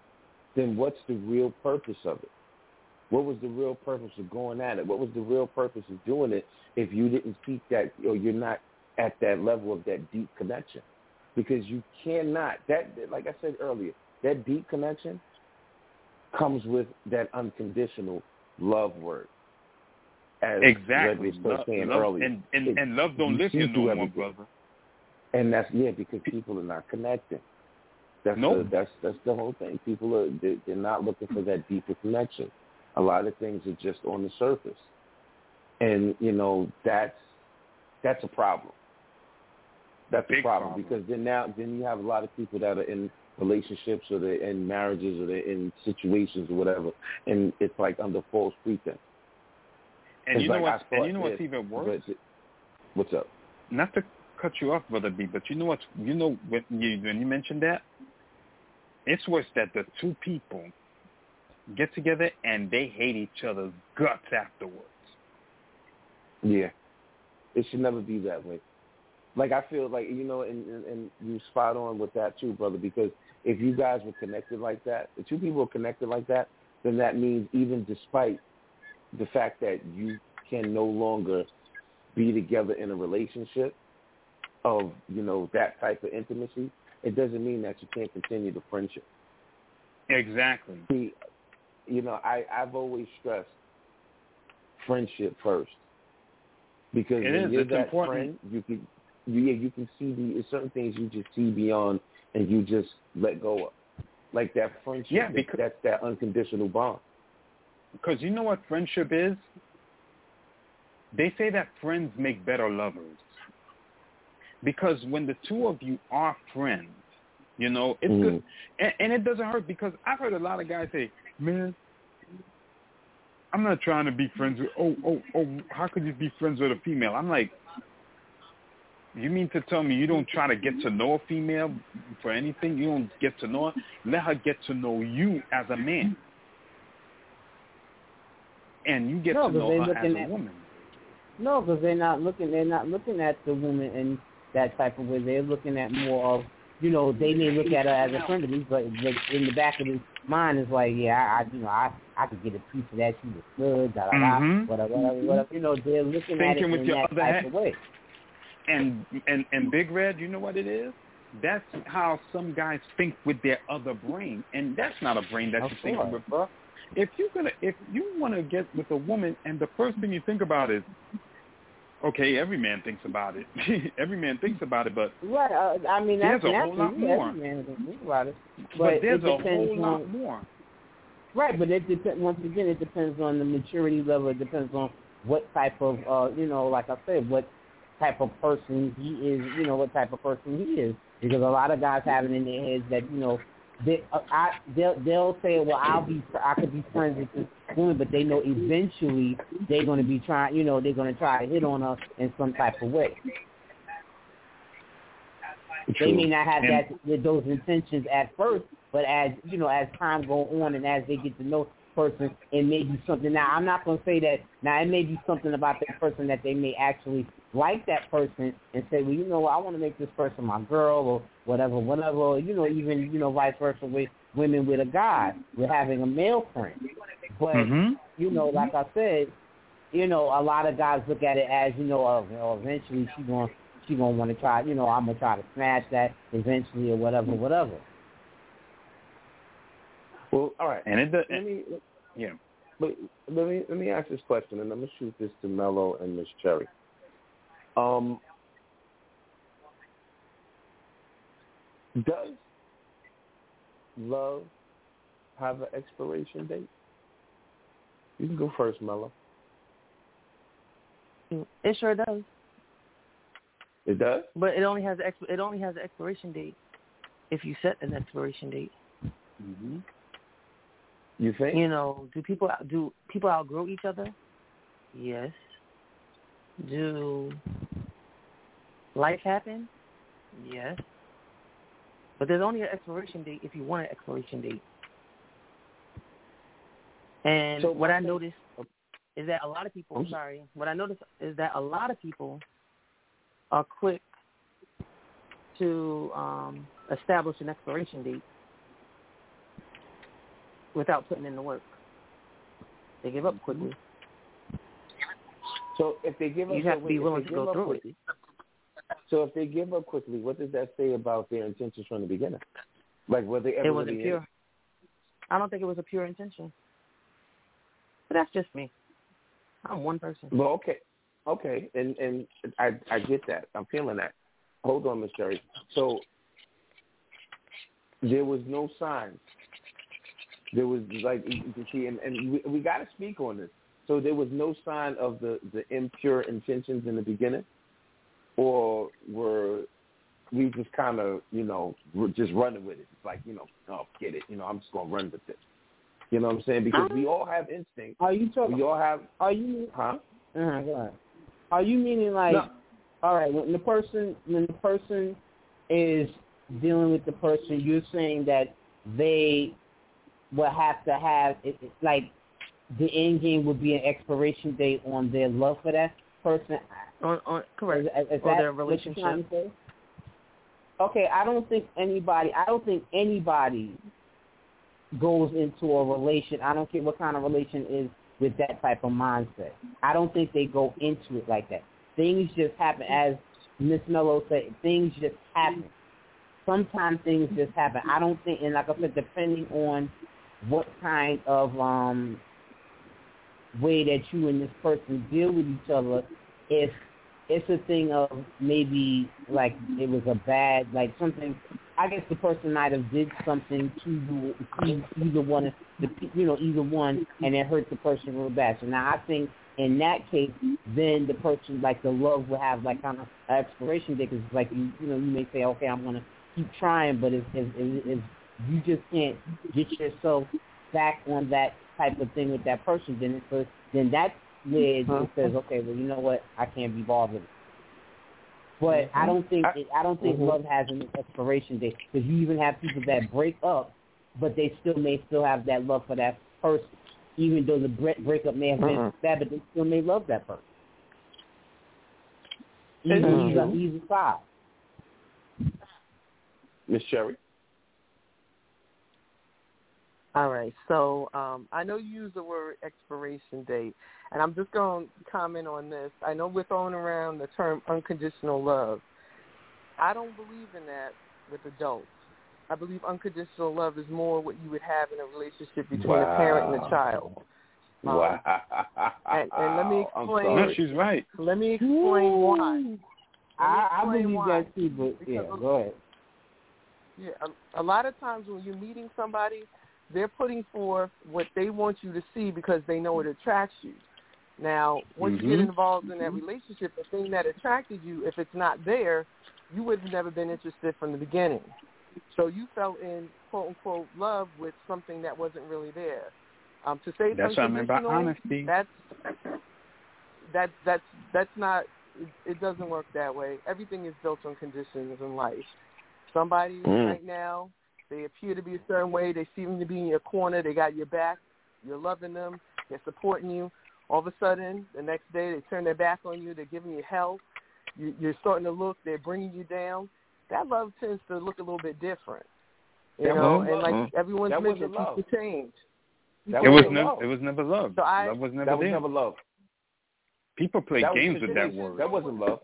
then what's the real purpose of it? What was the real purpose of going at it? What was the real purpose of doing it if you didn't seek that, or you're not at that level of that deep connection? Because you cannot, that, like I said earlier, that deep connection comes with that unconditional love word. As exactly. Red was love, saying love, earlier. And, and, it, and love don't live here no more, brother. And that's, yeah, because people are not connecting. That's, nope. the, that's, that's the whole thing. People are, they're, they're not looking for that deeper connection. A lot of things are just on the surface. And, you know, that's, that's a problem. That's Big a problem, problem because then now then you have a lot of people that are in relationships or they're in marriages or they're in situations or whatever, and it's like under false pretense. And it's you know like, what? And you know this, what's even worse? But, what's up? Not to cut you off, Brother B, but you know what's you know when you when you mentioned that, it's worse that the two people get together and they hate each other's guts afterwards. Yeah, it should never be that way. Like, I feel like, you know, and, and, and you spot on with that too, brother, because if you guys were connected like that, the two people are connected like that, then that means even despite the fact that you can no longer be together in a relationship of, you know, that type of intimacy, it doesn't mean that you can't continue the friendship. Exactly. See, you know, I, I've always stressed friendship first. Because it when is. you're It's that important. friend, you can you, you can see the certain things you just see beyond and you just let go of. Like that friendship, yeah, because, that's that unconditional bond. Because you know what friendship is? They say that friends make better lovers. Because when the two of you are friends, you know, it's mm. good. And, and it doesn't hurt, because I've heard a lot of guys say, man, I'm not trying to be friends with, oh, oh, oh, how could you be friends with a female? I'm like, you mean to tell me you don't try to get to know a female for anything? You don't get to know her? Let her get to know you as a man. And you get no, to know her as a at, woman. No, because they're not looking, they're not looking at the woman in that type of way. They're looking at more of, you know, they may look at her as a friend of these, but in the back of his mind is like, yeah, I, I you know, I, I could get a piece of that. She was good, da da da, mm-hmm. whatever, whatever, whatever. You know, they're looking Thinking at it with in your that other type head. of way. And, and and Big Red, you know what it is? That's how some guys think with their other brain, and that's not a brain that of you course. think with, bro. If you're gonna, if you want to get with a woman, and the first thing you think about is, okay, every man thinks about it. Every man thinks about it, but right. Uh, I mean, there's that's a whole lot yeah, more. Every man can think about it, but, but there's it a depends whole on, lot more. Right, but it depends. Once again, it depends on the maturity level. It depends on what type of, uh, you know, like I said, what type of person he is. You know, what type of person he is. Because a lot of guys have it in their heads that, you know, they, uh, I, they'll, they'll say, well, I'll be, I could be friends with this woman, but they know eventually they're going to be trying, you know, they're going to try to hit on her in some type of way. True. They may not have and, that with those intentions at first, but as you know, as time go on and as they get to know the person, it may be something. Now, I'm not going to say that. Now, it may be something about that person that they may actually like that person and say, well, you know, I want to make this person my girl or whatever, whatever. Or, you know, even you know, vice versa with women with a guy, with having a male friend. But mm-hmm. you know, like I said, you know, a lot of guys look at it as, you know, uh, well, eventually she's going to She gonna want to try, you know, I'm gonna try to smash that eventually, or whatever, whatever. Well, all right. And it, does, let me, yeah. But let me let me ask this question, and I'm gonna shoot this to Mello and Miss Cherry. Um, does love have an expiration date? You can go first, Mello. It sure does. It does, but it only has exp- it only has an expiration date if you set an expiration date. Mm-hmm. You think? You know, do people do people outgrow each other? Yes. Do life happen? Yes. But there's only an expiration date if you want an expiration date. And so what I noticed is that a lot of people. I'm sorry. What I noticed is that a lot of people are quick to um, establish an expiration date. without putting in the work. They give up quickly. So if they give up, You have so to be if willing they to give go up through quickly, it. So if they give up quickly, what does that say about their intentions from the beginning? Like, were they ever It wasn't really pure. in it? I don't think it was a pure intention. But that's just me. I'm one person. Well, okay, okay, and and I I get that. I'm feeling that. Hold on, Miss Sherry. So there was no sign. There was like you can see, and, and we, we got to speak on this. So there was no sign of the, the impure intentions in the beginning, or were we just kind of, you know, we're just running with it? It's like, you know, oh, get it, you know, I'm just gonna run with it. You know what I'm saying? Because we all have instinct. Are you talking? We all have. Are you? Huh? Uh-huh, go ahead. Are you meaning like? No. All right, when the person when the person is dealing with the person, you're saying that they will have to have it, it, like the end game would be an expiration date on their love for that person. On, on correct. Is, is or that their what relationship. you're trying to say? Okay, I don't think anybody. I don't think anybody goes into a relation. I don't care what kind of relation is with that type of mindset. I don't think they go into it like that. Things just happen, as Miss Mello said. Things just happen. Sometimes things just happen. I don't think, and like I said, depending on what kind of um, way that you and this person deal with each other, if it's a thing of maybe like it was a bad, like something. I guess the person might have did something to you, to either one, the you know, either one, and it hurt the person real bad. So now I think in that case, then the person, like the love, will have like kind of an expiration date. Because like you, you know, you may say, okay, I'm gonna keep trying, but if if, if, if you just can't get yourself back on that type of thing with that person, then it's then that's where it says, okay, well, you know what, I can't be bothered. But I don't think it, I don't think mm-hmm. love has an expiration date, because you even have people that break up, but they still may still have that love for that person, even though the breakup may have been mm-hmm. bad, but they still may love that person. Either mm-hmm. either, either side. Miss Sherry. All right, so um, I know you use the word expiration date, and I'm just going to comment on this. I know we're throwing around the term unconditional love. I don't believe in that with adults. I believe unconditional love is more what you would have in a relationship between wow. a parent and a child. Um, wow. And, and let me explain. No, she's right. Let me explain why. Let me I, I explain believe why. that too, but yeah, because go ahead. Yeah, a, a lot of times when you're meeting somebody, they're putting forth what they want you to see because they know it attracts you. Now, once mm-hmm. you get involved in that relationship, the thing that attracted you, if it's not there, you would have never been interested from the beginning. So you fell in, quote-unquote, love with something that wasn't really there. Um, to say that's what I mean by honesty. That's, that's, that's, that's not, it, it doesn't work that way. Everything is built on conditions in life. Somebody mm. right now, they appear to be a certain way. They seem to be in your corner. They got your back. You're loving them. They're supporting you. All of a sudden, the next day, they turn their back on you. They're giving you hell. You, you're starting to look. They're bringing you down. That love tends to look a little bit different. You that know, and love. like mm. everyone's that mentioned, love. people change. That it was never. Love. It was never love. So I, love was never that was there. never love. People play that games was, with that word. That wasn't love.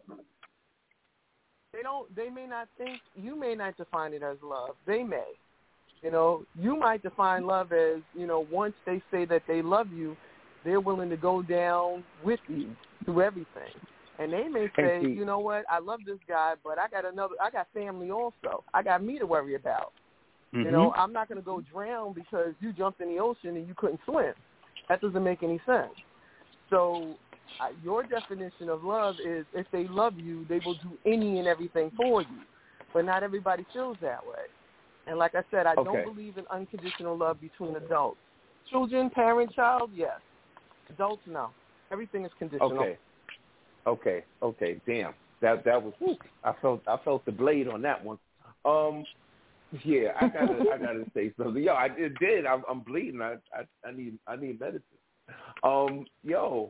They don't. They may not think. You may not define it as love. They may. You know, you might define love as, you know, once they say that they love you, they're willing to go down with you through everything. And they may say, you know what, I love this guy, but I got another, I got family also. I got me to worry about. Mm-hmm. You know, I'm not going to go drown because you jumped in the ocean and you couldn't swim. That doesn't make any sense. So uh, your definition of love is if they love you, they will do any and everything for you. But not everybody feels that way. And like I said, I okay. don't believe in unconditional love between adults. Children, parent, child, yes. Adults, no. Everything is conditional. Okay. Okay. Okay. Damn. That that was. Whew, I felt I felt the blade on that one. Um. Yeah. I gotta I gotta say something. Yo, I it did. I'm, I'm bleeding. I, I I need I need medicine. Um. Yo.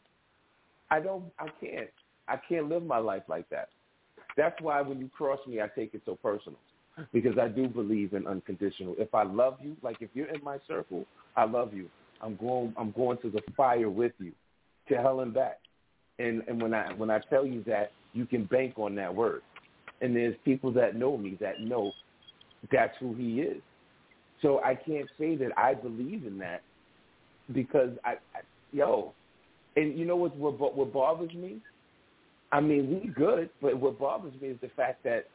I don't. I can't. I can't live my life like that. That's why when you cross me, I take it so personal. because I do believe in unconditional. If I love you, like if you're in my circle, I love you. I'm going. I'm going to the fire with you, to hell and back. And and when I when I tell you that, you can bank on that word. And there's people that know me that know that's who he is. So I can't say that I believe in that because I, I yo, and you know what what what bothers me? I mean, we good, but what bothers me is the fact that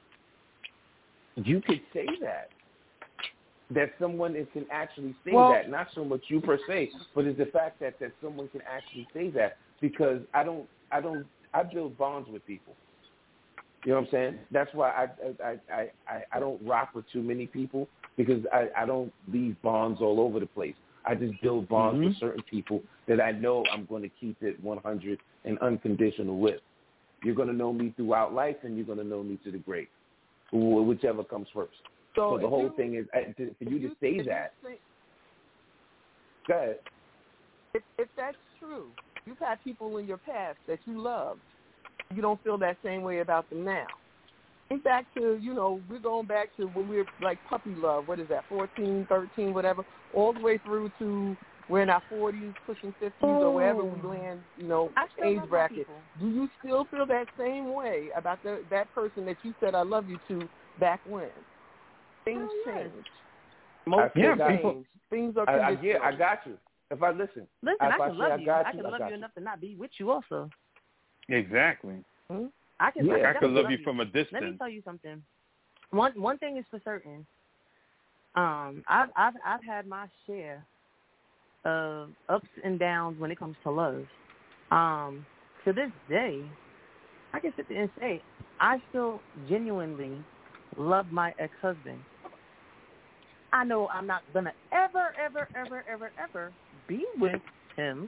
you could say that. That someone is, can actually say well, that. Not so much you per se, but it's the fact that, that someone can actually say that because I don't, I don't, I build bonds with people. You know what I'm saying? That's why I, I, I, I, I don't rock with too many people because I, I don't leave bonds all over the place. I just build bonds mm-hmm. with certain people that I know I'm going to keep it one hundred and unconditional with. You're going to know me throughout life and you're going to know me to the grave, whichever comes first. So, so the whole you, thing is uh, to, for you to say that. Say, go ahead. If, if that's true, you've had people in your past that you loved. You don't feel that same way about them now. Think back to, you know, we're going back to when we were like puppy love. What is that, fourteen, thirteen, whatever, all the way through to we're in our forties, pushing fifties, oh. or wherever we land, you know, age bracket. Do you still feel that same way about the, that person that you said I love you to back when? Things oh, yes. change. Most yeah, things people, change. Things are I, conditional. I, yeah, I got you. If I listen. Listen, I can I love I you. I can you, love you, you enough to not be with you also. Exactly. Hmm? I can. Yeah. I, can I could love you you from a distance. Let me tell you something. One one thing is for certain. Um, I've I've I've had my share of ups and downs when it comes to love. Um, to this day, I can sit there and say I still genuinely love my ex-husband. I know I'm not gonna ever, ever, ever, ever, ever be with him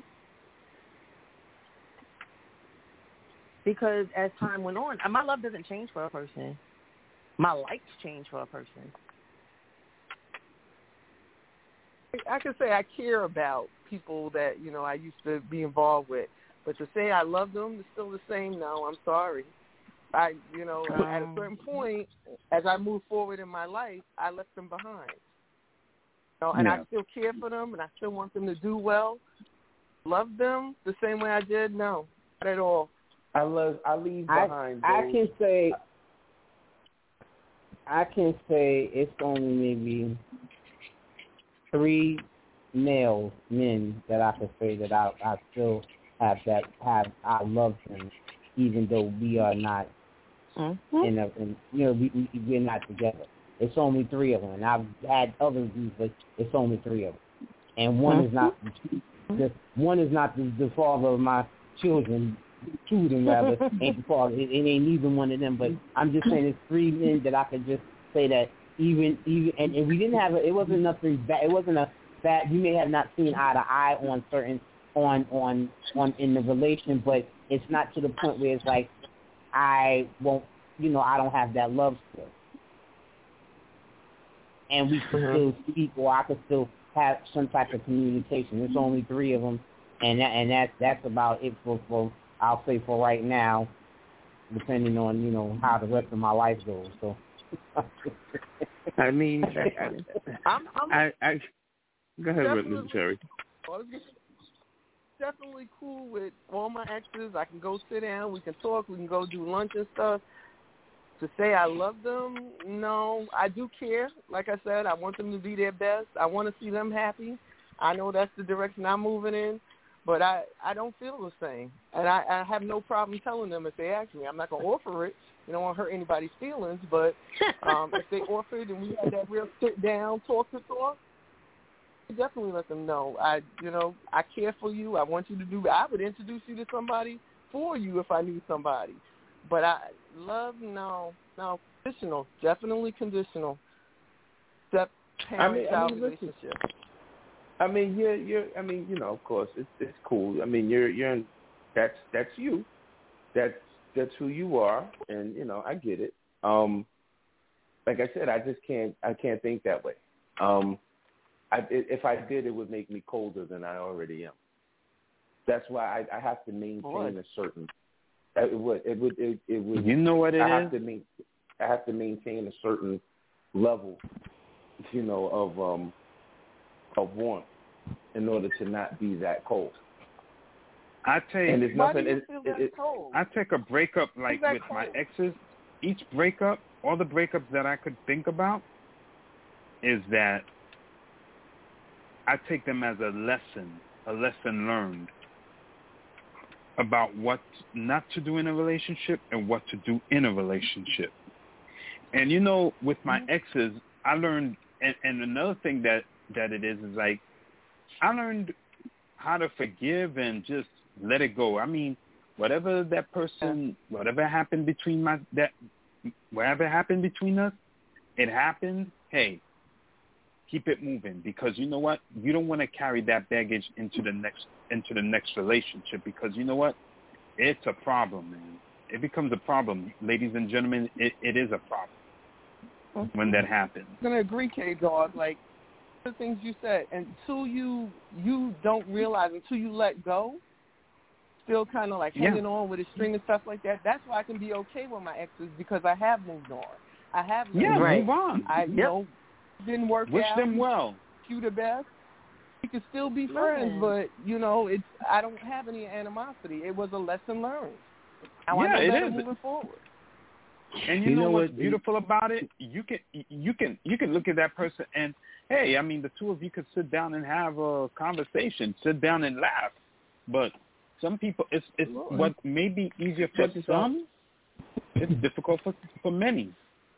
because as time went on, my love doesn't change for a person. My likes change for a person. I can say I care about people that, you know, I used to be involved with. But to say I love them is still the same. No, I'm sorry. I, you know, um, at a certain point, as I move forward in my life, I left them behind. You know, and yeah. I still care for them, and I still want them to do well. Love them the same way I did? No, not at all. I love. I leave behind. I, those. I can say. I can say it's only maybe three males, men that I could say that I I still have that have I love them, even though we are not mm-hmm. in a in, you know we, we we're not together. It's only three of them, and I've had other views, but it's only three of them, and one mm-hmm. is not the one is not the, the father of my children. Two of them rather ain't the father. It, it ain't either one of them. But I'm just saying, it's three men that I could just say that even even and, and we didn't have a, it wasn't nothing bad. It wasn't a bad. You may have not seen eye to eye on certain on on on in the relation, but it's not to the point where it's like I won't. You know, I don't have that love still. And we could mm-hmm. still speak, or I could still have some type of communication. There's only three of them, and that, and that's that's about it for, for I'll say for right now, depending on you know how the rest of my life goes. So, I mean, I'm, I'm I, I go ahead, Mister Cherry. Definitely cool with all my exes. I can go sit down. We can talk. We can go do lunch and stuff. To say I love them, no, I do care. Like I said, I want them to be their best. I want to see them happy. I know that's the direction I'm moving in, but I, I don't feel the same. And I, I have no problem telling them if they ask me. I'm not going to offer it. You don't want to hurt anybody's feelings, but um, if they offer it and we had that real sit down, talk to talk, I definitely let them know. I, you know, I care for you. I want you to do. I would introduce you to somebody for you if I knew somebody. But I love no, no conditional, definitely conditional. Step parent-child I mean, I mean, relationship. I mean, you're, you're. I mean, you know, of course, it's it's cool. I mean, you're, you're. That's that's you. That's that's who you are, and you know, I get it. Um, like I said, I just can't. I can't think that way. Um, I, if I did, it would make me colder than I already am. That's why I, I have to maintain Boy. a certain. It would. It would. It, it would. You know what it I is? have to mean. I have to maintain a certain level, you know, of um of warmth in order to not be that cold. I take and there's Why nothing. do you It, feel it, that it, cold? I take a breakup like that with my cold? exes. Each breakup, all the breakups that I could think about, is that I take them as a lesson, a lesson learned about what not to do in a relationship and what to do in a relationship. And, you know, with my exes, I learned, and, and another thing that, that it is, is like, I learned how to forgive and just let it go. I mean, whatever that person, whatever happened between my, that, whatever happened between us, it happened. Hey, keep it moving, because you know what? You don't want to carry that baggage into the next, into the next relationship, because you know what? It's a problem, man. It becomes a problem. Ladies and gentlemen, it, it is a problem when that happens. I'm going to agree, K-Dog. Like, the things you said, until you you don't realize, until you let go, still kind of like hanging Yeah. on with a string and stuff like that, that's why I can be okay with my exes, because I have moved on. I have let Yeah, go. move on. I you Yep. know didn't work Wish out. them well. You the best. We could still be friends, Man. but you know, it's I don't have any animosity. It was a lesson learned. Now Yeah, I know it better is. moving forward. And you, You know, know what's what? beautiful about it? You can you can you can look at that person and, hey, I mean, the two of you could sit down and have a conversation, sit down and laugh. But some people, it's it's what may be easier for Check this out. some, it's difficult for for many.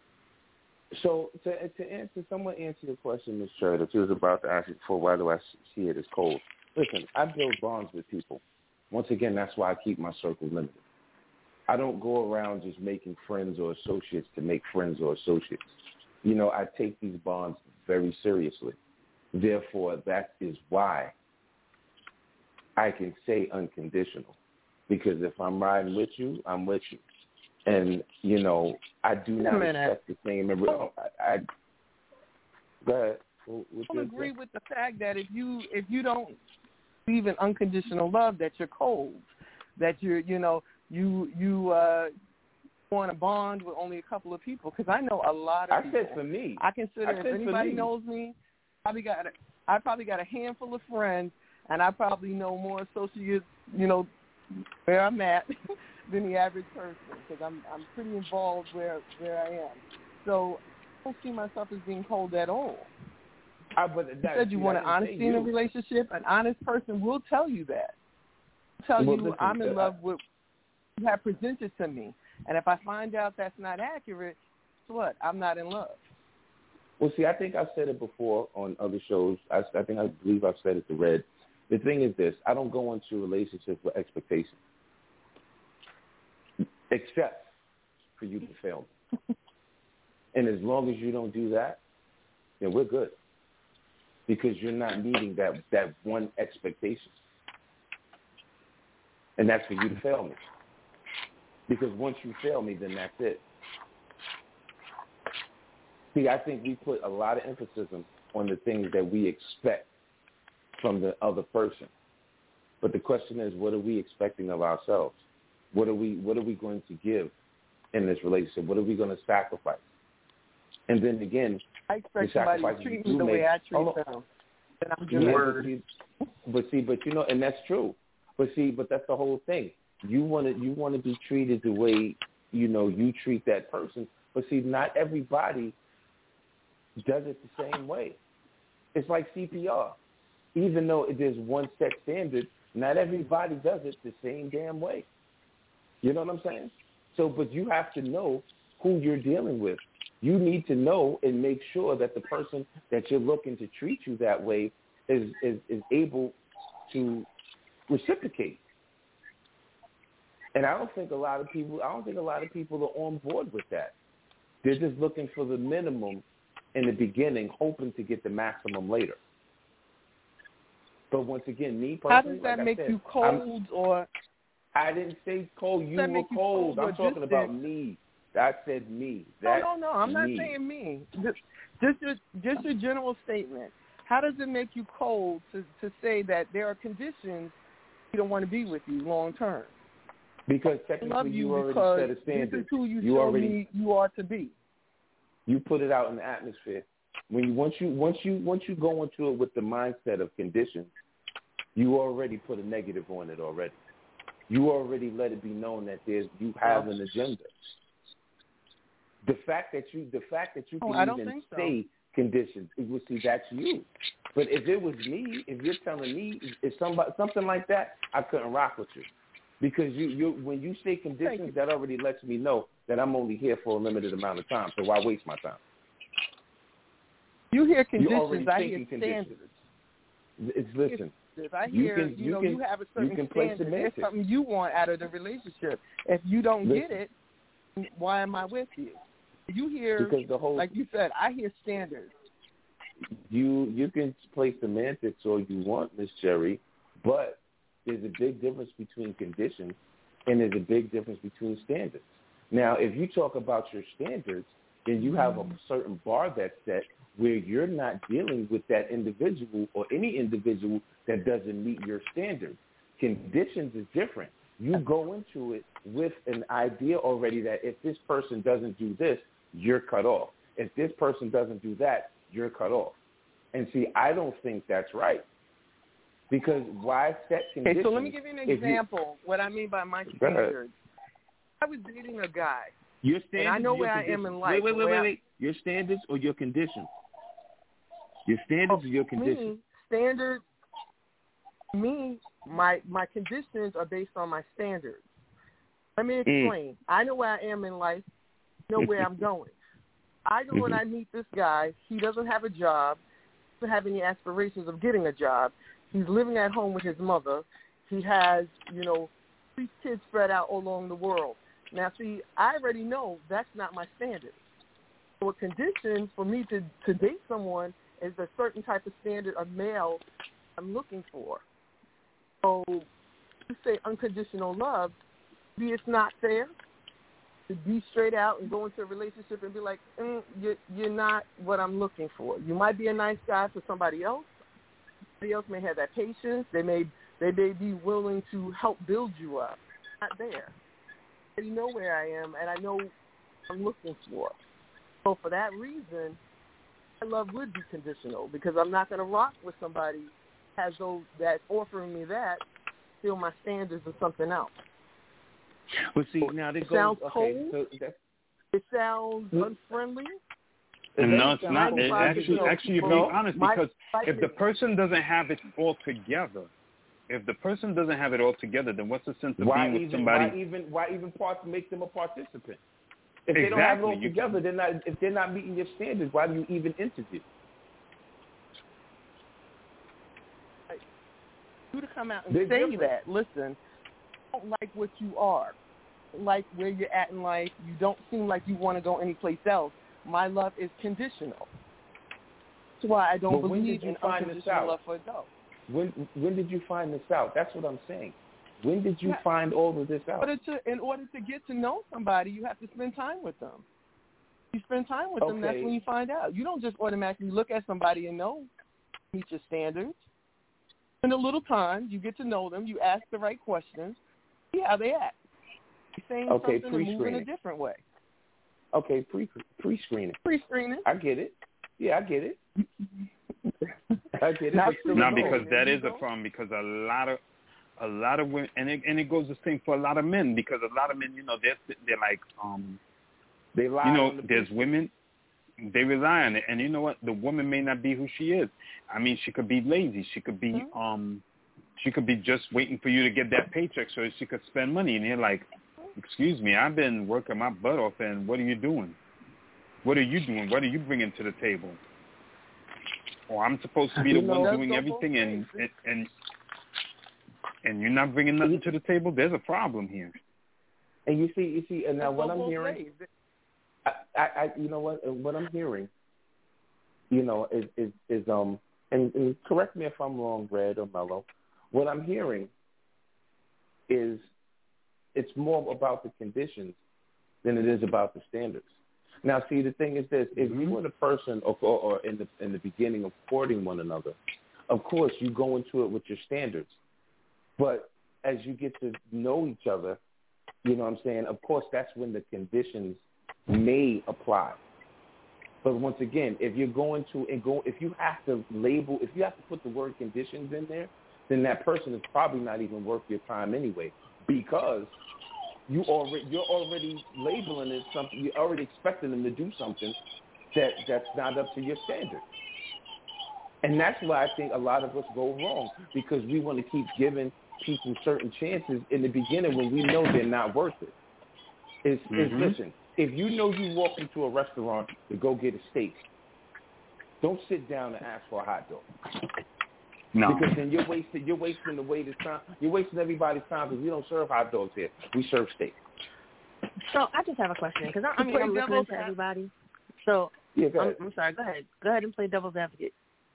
So to to answer, someone answer your question, Miz Cherry, that you was about to ask before, why do I see it as cold? Listen, I build bonds with people. Once again, that's why I keep my circle limited. I don't go around just making friends or associates to make friends or associates. You know, I take these bonds very seriously. Therefore, that is why I can say unconditional. Because if I'm riding with you, I'm with you. And, you know, I do not expect the same. I, I, go ahead. I don't agree with the fact that if you if you don't believe in unconditional love, that you're cold, that you're you know you you uh, want to bond with only a couple of people. Because I know a lot of I people. said for me. I consider I if said anybody for me. knows me, I probably got a, I probably got a handful of friends, and I probably know more associates, you know, where I'm at than the average person, because I'm I'm pretty involved where where I am. So I don't see myself as being cold at all. I, but You that, said you see, want I an didn't honesty say in a you. relationship. An honest person will tell you that. Tell Well, you listen, I'm in uh, love with what you have presented to me, and if I find out that's not accurate, guess what? I'm not in love. Well, see, I think I've said it before on other shows. I, I think I believe I've said it to Red. The thing is this: I don't go into relationships with expectations, except for you to fail me. And as long as you don't do that, then we're good, because you're not meeting that that one expectation, and that's for you to fail me. Because once you fail me, then that's it. See, I think we put a lot of emphasis on the things that we expect from the other person. But the question is, what are we expecting of ourselves? What are we what are we going to give in this relationship? What are we going to sacrifice? And then again, I expect the somebody to sacrifices treat you me the make, way I treat oh, them. And I'm yeah, good. but see, but see, but you know, and that's true. But see, but that's the whole thing. You want to you want to be treated the way, you know, you treat that person. But see, not everybody does it the same way. It's like C P R. Even though there's one set standard, not everybody does it the same damn way. You know what I'm saying? So, but you have to know who you're dealing with. You need to know and make sure that the person that you're looking to treat you that way is, is, is able to reciprocate. And I don't think a lot of people, I don't think a lot of people are on board with that. They're just looking for the minimum in the beginning, hoping to get the maximum later. But once again, me personally, How does that like make I said, you cold I'm, or? I didn't say cold. You that were make you cold. cold or I'm talking about distant? me. I said me. No, That's no, no. I'm not me. saying me. Just, just, a, just a general statement. How does it make you cold to, to say that there are conditions you don't want to be with you long term? Because I technically love you, you already because set a standard. this is who you, you show already, me you are to be. You put it out in the atmosphere. When you once you once you once you go into it with the mindset of conditions, you already put a negative on it already. You already let it be known that there's you have an agenda. The fact that you the fact that you can oh, I don't even think so. say conditions, it would see that's you. But if it was me, if you're telling me if somebody something like that, I couldn't rock with you. Because you, you when you say conditions, that already lets me know that I'm only here for a limited amount of time. So why waste my time? You hear conditions, already I hear thinking standards. It's listen. I you hear, can, you, you know, can, you have a you certain can play standard. There's semantics. something you want out of the relationship. If you don't Listen. get it, why am I with you? You hear, because the whole, like you said, I hear standards. You you can play semantics all you want, Miss Cherry, but there's a big difference between conditions and there's a big difference between standards. Now, if you talk about your standards, then you have a certain bar that's set where you're not dealing with that individual or any individual that doesn't meet your standards. Conditions is different. You go into it with an idea already that if this person doesn't do this, you're cut off. If this person doesn't do that, you're cut off. And see, I don't think that's right. Because why set conditions? Okay, so let me give you an example. You, what I mean by my standards. I was dating a guy. Your standards, and I know where conditions. I am in life. Wait, wait, wait, wait, I, wait. Your standards or your conditions? Your standards oh, or your conditions? Me, standards, me, my my conditions are based on my standards. Let me explain. Mm. I know where I am in life. I know where I'm going. I know when I meet this guy, he doesn't have a job, doesn't have any aspirations of getting a job. He's living at home with his mother. He has, you know, three kids spread out all along the world. Now, see, I already know that's not my standard. So a condition for me to, to date someone is a certain type of standard of male I'm looking for. So you say unconditional love, maybe it's not fair to be straight out and go into a relationship and be like, mm, you're, you're not what I'm looking for. You might be a nice guy for somebody else. Somebody else may have that patience. They may they may be willing to help build you up. Not there. I already know where I am, and I know what I'm looking for. So for that reason, my love would be conditional because I'm not going to rock with somebody has those that's offering me that, still my standards or something else. Well, see, now it goes, sounds okay, cold. So that's, it sounds unfriendly. No, it's not. It actually, actually, you're being honest, because if the person doesn't have it all together, if the person doesn't have it all together, then what's the sense of why being with even, somebody? Why even, why even part, make them a participant? If exactly. they don't have it all you together, can, they're not. If they're not meeting your standards, why do you even interview? You to come out and they're say different. that. Listen, I don't like what you are. I don't like where you're at in life. You don't seem like you want to go anyplace else. My love is conditional. That's why I don't but believe in unconditional love for adults. When when did you find this out? That's what I'm saying. When did you yeah. find all of this out? In order, to, in order to get to know somebody, you have to spend time with them. You spend time with okay. them, that's when you find out. You don't just automatically look at somebody and know, meet your standards. In a little time, you get to know them, you ask the right questions, see how they act. You're saying okay, something and move in a different way. Okay, pre pre-screening. Pre-screening. I get it. Yeah, I get it. I get it. Not, not because that is a problem. Because a lot of, a lot of women, and it and it goes the same for a lot of men. Because a lot of men, you know, they're they're like, um, they lie. You know, the there's people. women, they rely on it, and you know what? The woman may not be who she is. I mean, she could be lazy. She could be, mm-hmm. um, she could be just waiting for you to get that paycheck so she could spend money. And you're like, excuse me, I've been working my butt off, and what are you doing? What are you doing? What are you bringing to the table? Or I'm supposed to be the you one know, doing everything, and, and and and you're not bringing nothing to the table. There's a problem here. And you see, you see, and now what I'm hearing, I, I, I, you know what, what I'm hearing, you know, is is, is um, and, and correct me if I'm wrong, Red or Mello. What I'm hearing is it's more about the conditions than it is about the standards. Now, see, the thing is this: if mm-hmm. you were the person, or, or in the in the beginning of courting one another, of course you go into it with your standards. But as you get to know each other, You know what I'm saying? Of course, that's when the conditions may apply. But once again, if you're going to and go, if you have to label, if you have to put the word conditions in there, then that person is probably not even worth your time anyway, because you already you're already labeling it something. You're already expecting them to do something that that's not up to your standard. And that's why I think a lot of us go wrong, because we want to keep giving people certain chances in the beginning when we know they're not worth it. It's, mm-hmm. it's listen, if you know you walk into a restaurant to go get a steak, don't sit down and ask for a hot dog. No. Because then you're wasting you're wasting the waiter's time. You're wasting everybody's time, because we don't serve hot dogs here. We serve steak. So I just have a question, because I, I mean I'm listening to everybody. So yeah, go I'm, ahead. I'm sorry. Go ahead. Go ahead and play devil's advocate.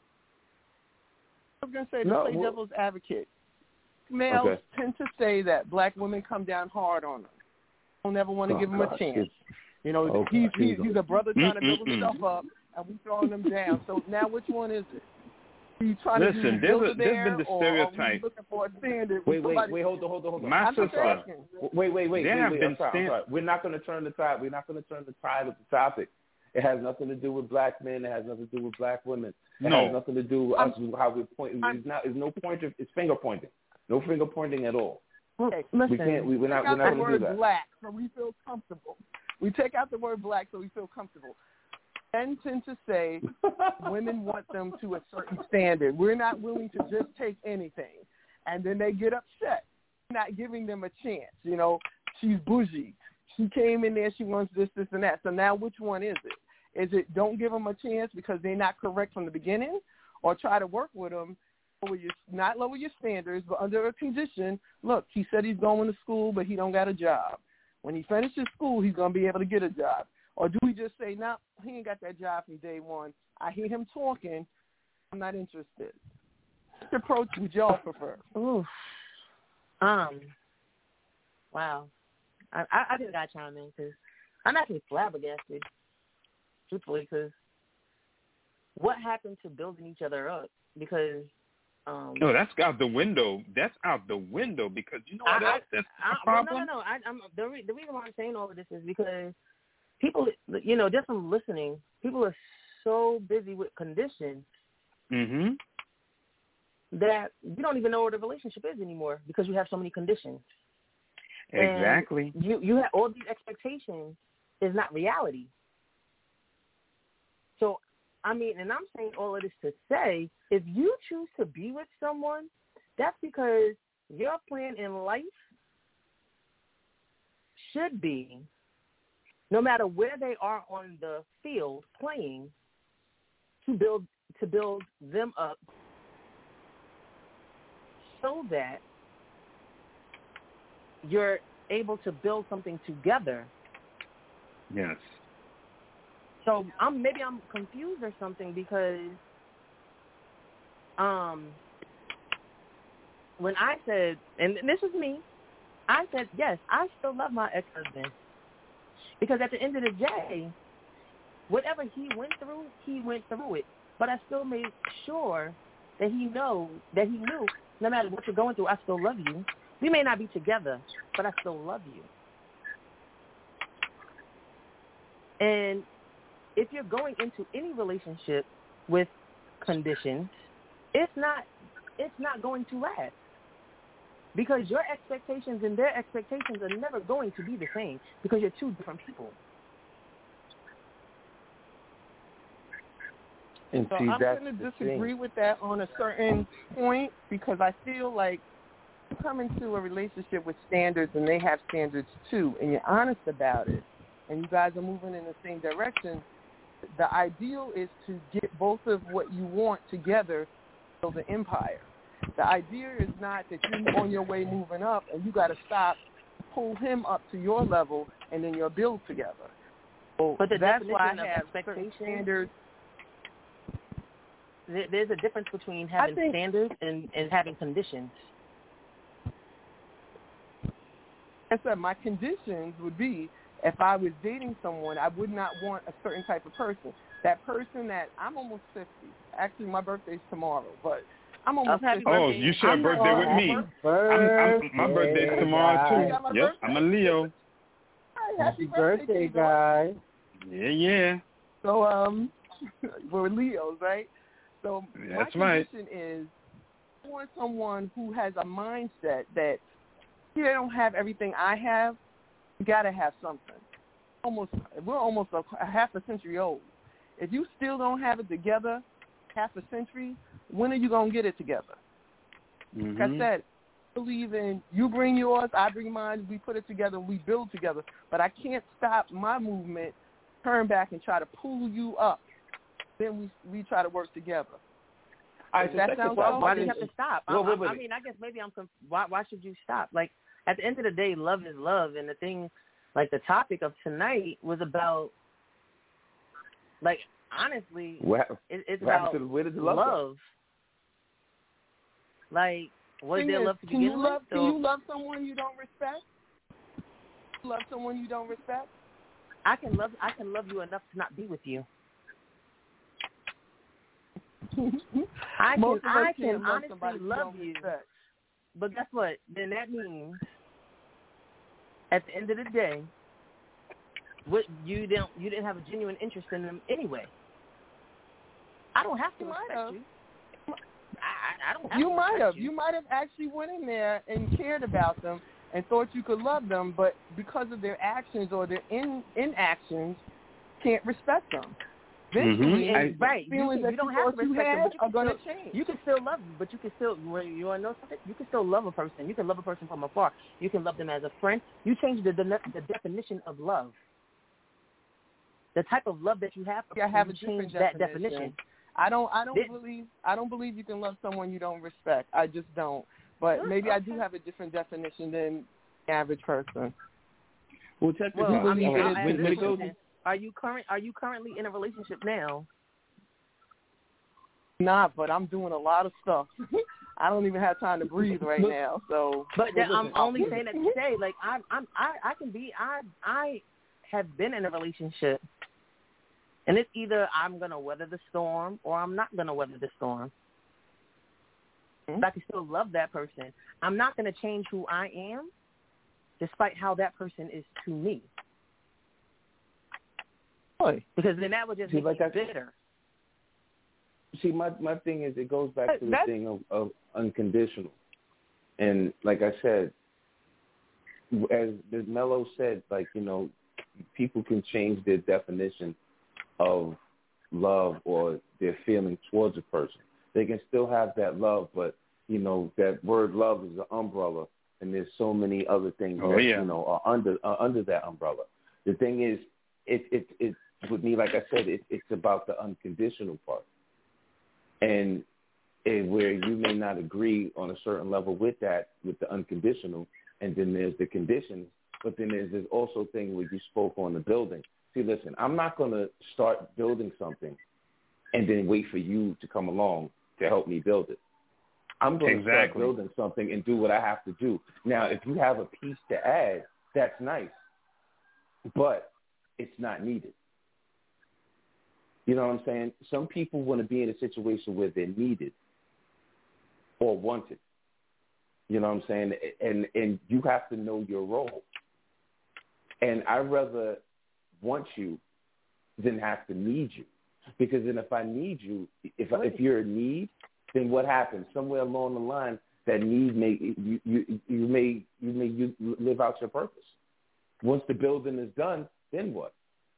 I was going to say, to no, play well, devil's advocate, males okay. tend to say that black women come down hard on them. Don't ever want to oh, give him gosh. a chance. You know, oh, he's, he's, he's a brother trying to build Mm-mm-mm. himself up, and we throwing him down. So now which one is it? Are you trying Listen, to be there's, a, there, there's been the or are we stereotype. looking for a standard? Wait, wait, Somebody, wait, hold on, hold on, hold on. My I'm sister, sorry. Wait, wait, wait, there wait, have wait. been I'm sorry, stand- I'm sorry. We're not going to turn the tide. We're not going to turn the tide of the topic. It has nothing to do with black men. It has nothing to do with black women. It No. has nothing to do with us, how we point. It's not. It's no pointer. It's finger pointing. No finger pointing at all. Okay, we listen. can't. We, we're not. Take We're out not the going to do word that. black, so we feel comfortable. We take out the word black, so we feel comfortable. Men tend to say women want them to a certain standard. We're not willing to just take anything, and then they get upset. We're not giving them a chance. You know, she's bougie. She came in there. She wants this, this, and that. So now, which one is it? Is it don't give them a chance because they're not correct from the beginning, or try to work with them, lower your, not lower your standards, but under a condition? Look, he said he's going to school, but he don't got a job. When he finishes school, he's going to be able to get a job. Or do we just say, no, he ain't got that job from day one. I hear him talking. I'm not interested. Which approach would y'all prefer? Ooh. Um. Wow. I, I, I just got to chime in because I'm actually flabbergasted, truthfully, because what happened to building each other up? Because um, no, that's out the window. That's out the window because you know what I, else? That's I, the I, problem. no, no, no. I, I'm, the, re- the reason why I'm saying all of this is because people, you know, just from listening, people are so busy with conditions mm-hmm. that you don't even know what a relationship is anymore because you have so many conditions. Exactly. And you you have all these expectations is not reality. So, I mean, and I'm saying all of this to say, if you choose to be with someone, that's because your plan in life should be, no matter where they are on the field playing, to build to build them up so that you're able to build something together. Yes. So I'm maybe I'm confused or something because um, when I said, and this is me, I said, yes, I still love my ex-husband because at the end of the day, whatever he went through, he went through it. But I still made sure that he know that he knew no matter what you're going through, I still love you. We may not be together, but I still love you. And if you're going into any relationship with conditions, it's not it's not going to last. Because your expectations and their expectations are never going to be the same because you're two different people. And so see, I'm that's going to the disagree thing. with that on a certain point because I feel like you come into a relationship with standards and they have standards too, and you're honest about it, and you guys are moving in the same direction, the ideal is to get both of what you want together to build an empire. The idea is not that you're on your way moving up and you got to stop, pull him up to your level, and then you'll build together. So but the that's why I definition of have expectation, standards. There's a difference between having think, standards and, and having conditions. I said my conditions would be if I was dating someone, I would not want a certain type of person. That person that I'm almost fifty. Actually, my birthday's tomorrow, but I'm almost happy fifty. Oh, birthday. you share a I'm not birthday with gonna me. offer. I'm, I'm, my birthday's tomorrow I too. got my Yep, birthday. I'm a Leo. Hi, happy birthday, birthday, guy. Yeah, yeah. So um, we're Leos, right? So That's my right. condition is I want someone who has a mindset that you don't have everything I have. You gotta have something. Almost, we're almost a, a half a century old. If you still don't have it together, half a century, when are you gonna get it together? Mm-hmm. Like I said, I believe in you bring yours, I bring mine, we put it together, we build together. But I can't stop my movement, turn back and try to pull you up. Then we we try to work together. All right, Does so that second sound part, so? Why do you have to stop? I, Wait, wait, wait. I, I mean, I guess maybe I'm. Conf- why? Why should you stop? Like at the end of the day, love is love, and the thing, like the topic of tonight was about, like honestly, What, it, it's what happened about to the, where did the love, love. Like, was Thing there is, love to can begin you with? love? Can So you love someone you don't respect? Love someone you don't respect? I can love. I can love you enough to not be with you. I can. Most of us I can't can love honestly somebody you love don't you. respect. But guess what? Then that means, at the end of the day, what you don't you didn't have a genuine interest in them anyway. I don't have to You might respect have. you. I, I don't have You to might respect have. you. You might have actually went in there and cared about them and thought you could love them, but because of their actions or their in inactions, can't respect them. Eventually, And, I- right. You, feelings can, that you don't you have to thought you respect them, had but you are can gonna still, change. you can still love them, but you can still, well, you want to know something? You can still love a person. You can love a person from afar. You can love them as a friend. You change the, the, the definition of love. The type of love that you have, I have a you different change that definition. definition. I don't. I don't This- believe. I don't believe you can love someone you don't respect. I just don't. But Sure, maybe I do okay. have a different definition than the average person. well, technically, Well, I mean, when, I'll when, ask when you it a goes, question. Are you current? Are you currently in a relationship now? Not, but I'm doing a lot of stuff. I don't even have time to breathe right now. So, But that, I'm listen, only saying that to say, like, I'm, I'm, I, I can be, I, I have been in a relationship, and it's either I'm gonna weather the storm or I'm not gonna weather the storm. Mm-hmm. But I can still love that person. I'm not gonna change who I am, despite how that person is to me, Boy. because then that would just See, make like me I- bitter. see, my my thing is, it goes back to the That's- thing of, of unconditional. And like I said, as, as Mello said, like, you know, people can change their definition of love or their feeling towards a person. They can still have that love, but, you know, that word love is an umbrella, and there's so many other things Oh, that, yeah. you know, are under are under that umbrella. The thing is, it, it, it with me, like I said, it, it's about the unconditional part. And and where you may not agree on a certain level with that, with the unconditional, and then there's the conditions, but then there's this also thing where you spoke on the building. See, listen, I'm not going to start building something and then wait for you to come along to help me build it. I'm going to start Exactly. building something and do what I have to do. Now, if you have a piece to add, that's nice, but it's not needed. You know what I'm saying? Some people want to be in a situation where they're needed or wanted. You know what I'm saying? And and you have to know your role. And I'd rather want you than have to need you. Because then if I need you, if if you're a need, then what happens? Somewhere along the line, that need may you you, you may you may you live out your purpose. Once the building is done, then what?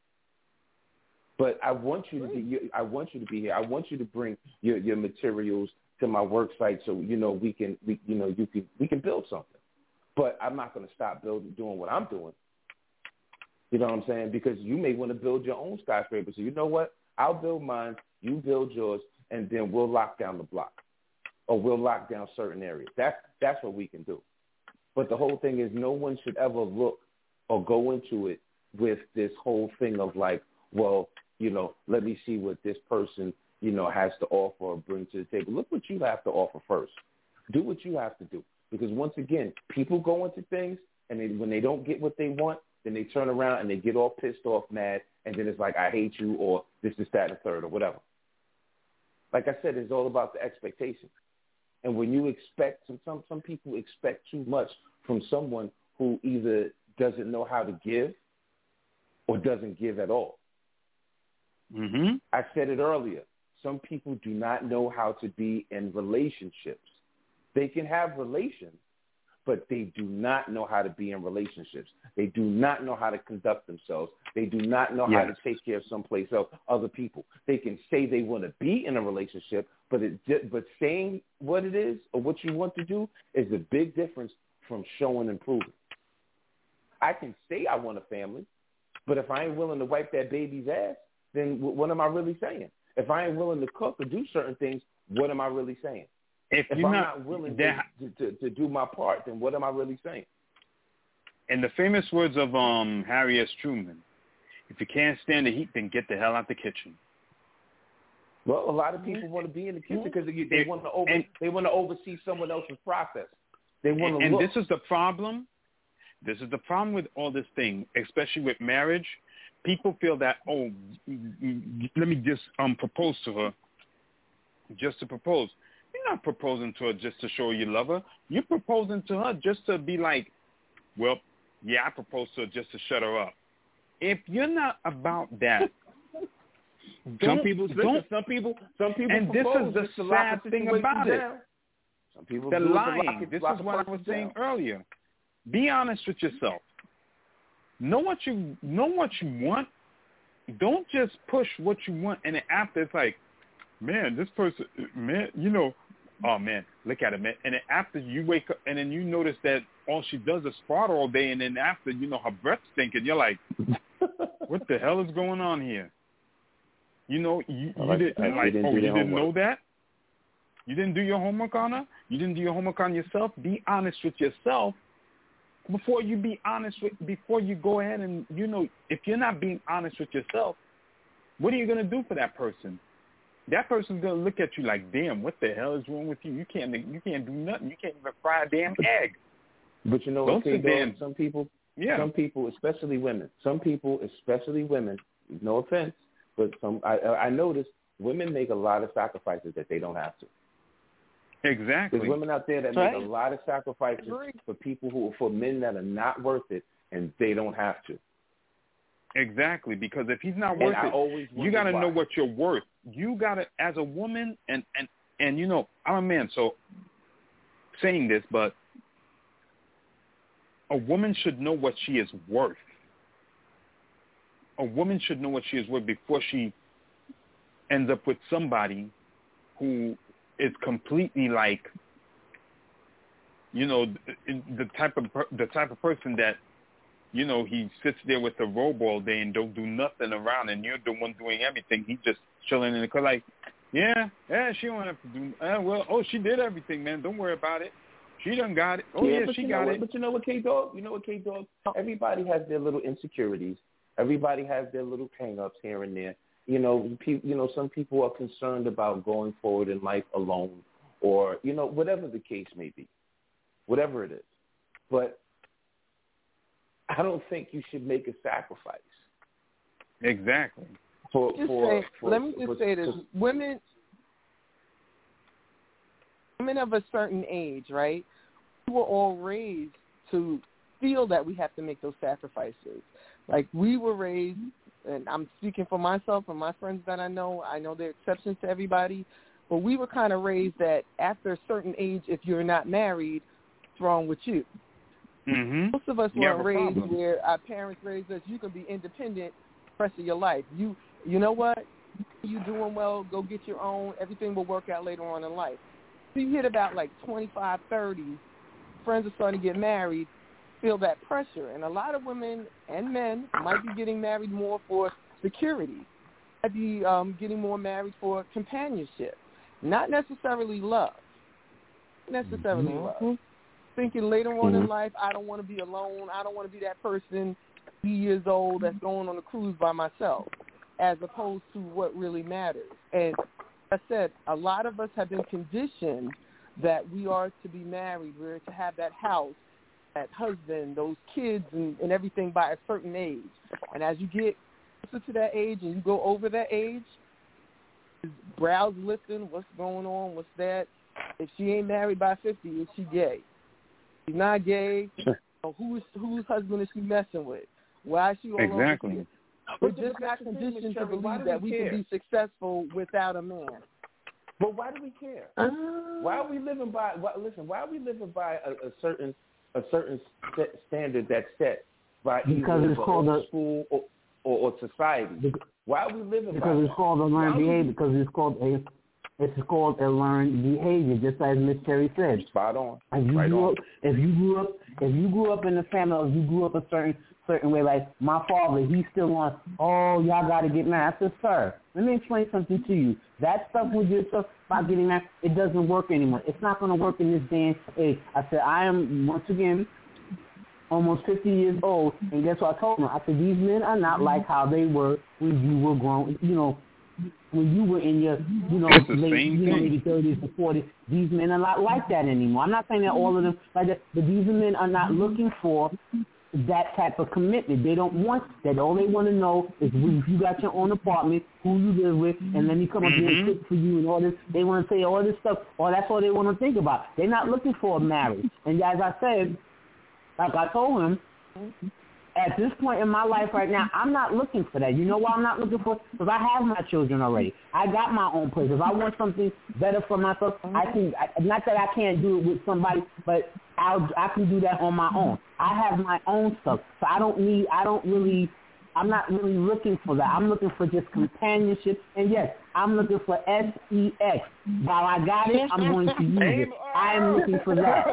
But I want you to be. I want you to be here. I want you to bring your, your materials to my work site, so you know we can. We, you know, you can. We can build something. But I'm not going to stop building, doing what I'm doing. You know what I'm saying? Because you may want to build your own skyscraper. So you know what? I'll build mine. You build yours, and then we'll lock down the block, or we'll lock down certain areas. That's that's what we can do. But the whole thing is, no one should ever look or go into it with this whole thing of like, well, you know, let me see what this person, you know, has to offer or bring to the table. Look what you have to offer first. Do what you have to do. Because once again, people go into things, and they, when they don't get what they want, then they turn around and they get all pissed off, mad, and then it's like, I hate you, or this is that and the third, or whatever. Like I said, it's all about the expectation. And when you expect, some, some, some people expect too much from someone who either doesn't know how to give or doesn't give at all. Mm-hmm. I said it earlier. Some people do not know how to be in relationships. They can have relations, but they do not know how to be in relationships. They do not know how to conduct themselves. They do not know yes. how to take care of someplace else, other people. They can say they want to be in a relationship, but it, but saying what it is or what you want to do is a big difference from showing and proving. I can say I want a family, but if I ain't willing to wipe that baby's ass, then what am I really saying? If I ain't willing to cook or do certain things, what am I really saying? If, if you're I'm not, not willing that, to, to, to do my part, then what am I really saying? In the famous words of um, Harry S. Truman, if you can't stand the heat, then get the hell out the kitchen. Well, a lot of people want to be in the kitchen because they, they want to over and, they want to oversee someone else's process. They want to and look. And this is the problem. This is the problem with all this thing, especially with marriage. People feel that, oh, let me just um propose to her, just to propose. You're not proposing to her just to show you love her. You're proposing to her just to be like, well, yeah, I proposed to her just to shut her up. If you're not about that, some people, listen, some people, some people, and this is the sad thing about it. Some people the do lying. It this lock is what I was down. saying earlier. Be honest with yourself. Know what you know what you want. Don't just push what you want, and then after it's like, man, this person, man, you know, oh man, look at it, man. And then after you wake up, and then you notice that all she does is fart all day, and then after, you know, her breath's stinking. You're like, what the hell is going on here? You know, you, you like, did I, like, didn't oh, you didn't homework. know that. You didn't do your homework on her. You didn't do your homework on yourself. Be honest with yourself. Before you be honest with, before you go ahead and, you know, if you're not being honest with yourself, what are you going to do for that person? That person's going to look at you like, damn, what the hell is wrong with you? You can't, you can't do nothing. You can't even fry a damn egg. But you know, Don't okay, sit there. dog, some people, yeah. some people, especially women, some people, especially women, no offense, but some, I, I notice women make a lot of sacrifices that they don't have to. Exactly. There's women out there that right. make a lot of sacrifices for people who, for men that are not worth it, and they don't have to. Exactly, because if he's not and worth I it, always you got to why. know what you're worth. You got to, as a woman, and, and, and, you know, I'm a man, so saying this, but a woman should know what she is worth. A woman should know what she is worth before she ends up with somebody who is completely like, you know, the type of the type of person that, you know, he sits there with the robe all day and don't do nothing around, and you're the one doing everything. He's just chilling in the car like, yeah, yeah, she don't have to do. Uh, well, oh, she did everything, man. Don't worry about it. She done got it. Oh yeah, yeah she got what, it. But you know what, K Dog? You know what, K Dog? Everybody has their little insecurities. Everybody has their little hang-ups here and there. You know, pe- you know, some people are concerned about going forward in life alone, or you know, whatever the case may be, whatever it is. But I don't think you should make a sacrifice. Exactly. For, Just for, say, for, let me just for, say this: for, women, women of a certain age, right? We were all raised to feel that we have to make those sacrifices. Like we were raised, and I'm speaking for myself and my friends that I know. I know there are exceptions to everybody, but we were kind of raised that after a certain age, if you're not married, what's wrong with you? Mm-hmm. Most of us You have weren't a raised problem. where our parents raised us. You can be independent the rest of your life. You, you know what? You doing well? Go get your own. Everything will work out later on in life. So you hit about like twenty-five, thirty. Friends are starting to get married. Feel that pressure, and a lot of women and men might be getting married more for security, might be um, getting more married for companionship, not necessarily love, not necessarily mm-hmm. love. Thinking later on mm-hmm. in life, I don't want to be alone. I don't want to be that person, eighty years old, that's going on a cruise by myself, as opposed to what really matters. And like I said, a lot of us have been conditioned that we are to be married, we're to have that house, that husband, those kids, and, and everything by a certain age. And as you get closer to that age and you go over that age, brows lifting, what's going on, what's that? If she ain't married by fifty, is she gay? She's not gay. So who's whose husband is she messing with? Why is she all exactly. over here? We're just not conditioned to believe that we care? can be successful without a man. But why do we care? Uh, Why are we living by? Why, listen, why are we living by a, a certain a certain st- standard that's set by because either it's the called old a, school or, or, or society? Because, why are we living because by it's that? called a learned Why behavior. we, Because it's called a it's called a learned behavior, just as Miss Cherry said. Spot on. If you right grew on. up, if you grew up, if you grew up in a family, or if you grew up a certain certain way, like my father, he's still on. Oh, y'all got to get married. I said, sir, let me explain something to you. That stuff with your stuff about getting married, it doesn't work anymore. It's not going to work in this day and age. I said, I am once again almost fifty years old, and guess what I told him? I said, these men are not like how they were when you were grown. You know. When you were in your, you know, late, you know, maybe thirties or forties, these men are not like that anymore. I'm not saying that all of them like that, but these men are not looking for that type of commitment. They don't want that. All they want to know is if you got your own apartment, who you live with, and let me come up here and cook for you and all this. They want to say all this stuff, or that's all they want to think about. They're not looking for a marriage. And as I said, like I told him, at this point in my life right now, I'm not looking for that. You know why I'm not looking for it? Because I have my children already. I got my own place. If I want something better for myself, I can. I, not that I can't do it with somebody, but I'll, I can do that on my own. I have my own stuff, so I don't need. I don't really. I'm not really looking for that. I'm looking for just companionship. And yes, I'm looking for S E X. While I got it, I'm going to use it. I'm looking for that.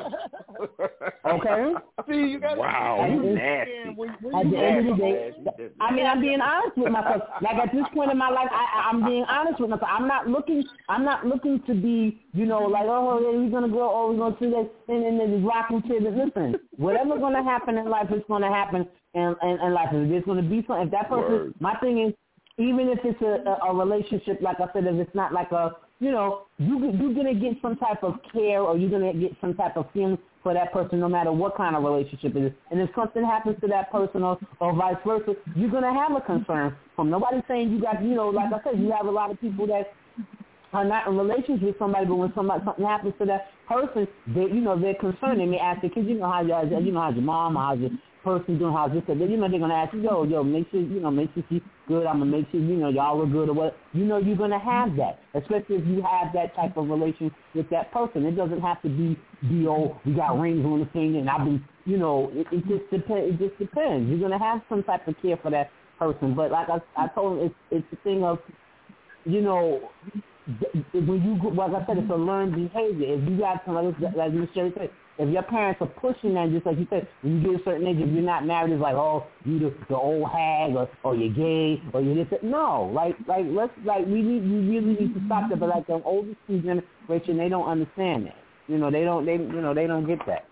Okay? See, you got wow, you to nasty. At the end of the day, I mean, I'm being honest with myself. Like at this point in my life, I, I'm being honest with myself. I'm not looking. I'm not looking to be, you know, like, oh, yeah, we're gonna go, oh, we're gonna do this, and then there's rocking to it. Listen, whatever's gonna happen in life is gonna happen in, in, in life. If there's gonna be something, if that person, Word. my thing is, even if it's a, a, a relationship, like I said, if it's not like a, you know, you, you're going to get some type of care or you're going to get some type of feeling for that person no matter what kind of relationship it is. And if something happens to that person or, or vice versa, you're going to have a concern from nobody's saying you got, you know, like I said, you have a lot of people that are not in relations with somebody, but when somebody something happens to that person, they, you know, they're concerned. They may ask the kids, you know, how your, you know, how's your mom, how's your person doing, how's this, you know, they're gonna ask you, yo, yo, make sure, you know, make sure she's good. I'm gonna make sure, you know, y'all are good or what. You know, you're gonna have that, especially if you have that type of relation with that person. It doesn't have to be, be oh, we got rings on the finger, and I've been, you know, it, it just depends. It just depends. You're gonna have some type of care for that person, but like I, I told him, it's it's a thing of, you know. When you, like I said, it's a learned behavior. If you got some, like, like Miz Sherry said, if your parents are pushing that, just like you said, when you get a certain age, if you're not married, it's like, oh, you the, the old hag, or, or you're gay, or you're this. No, like, like let's, like we need, we really need to stop that. But like the older generation, they don't understand that. You know, they don't, they, you know, they don't get that.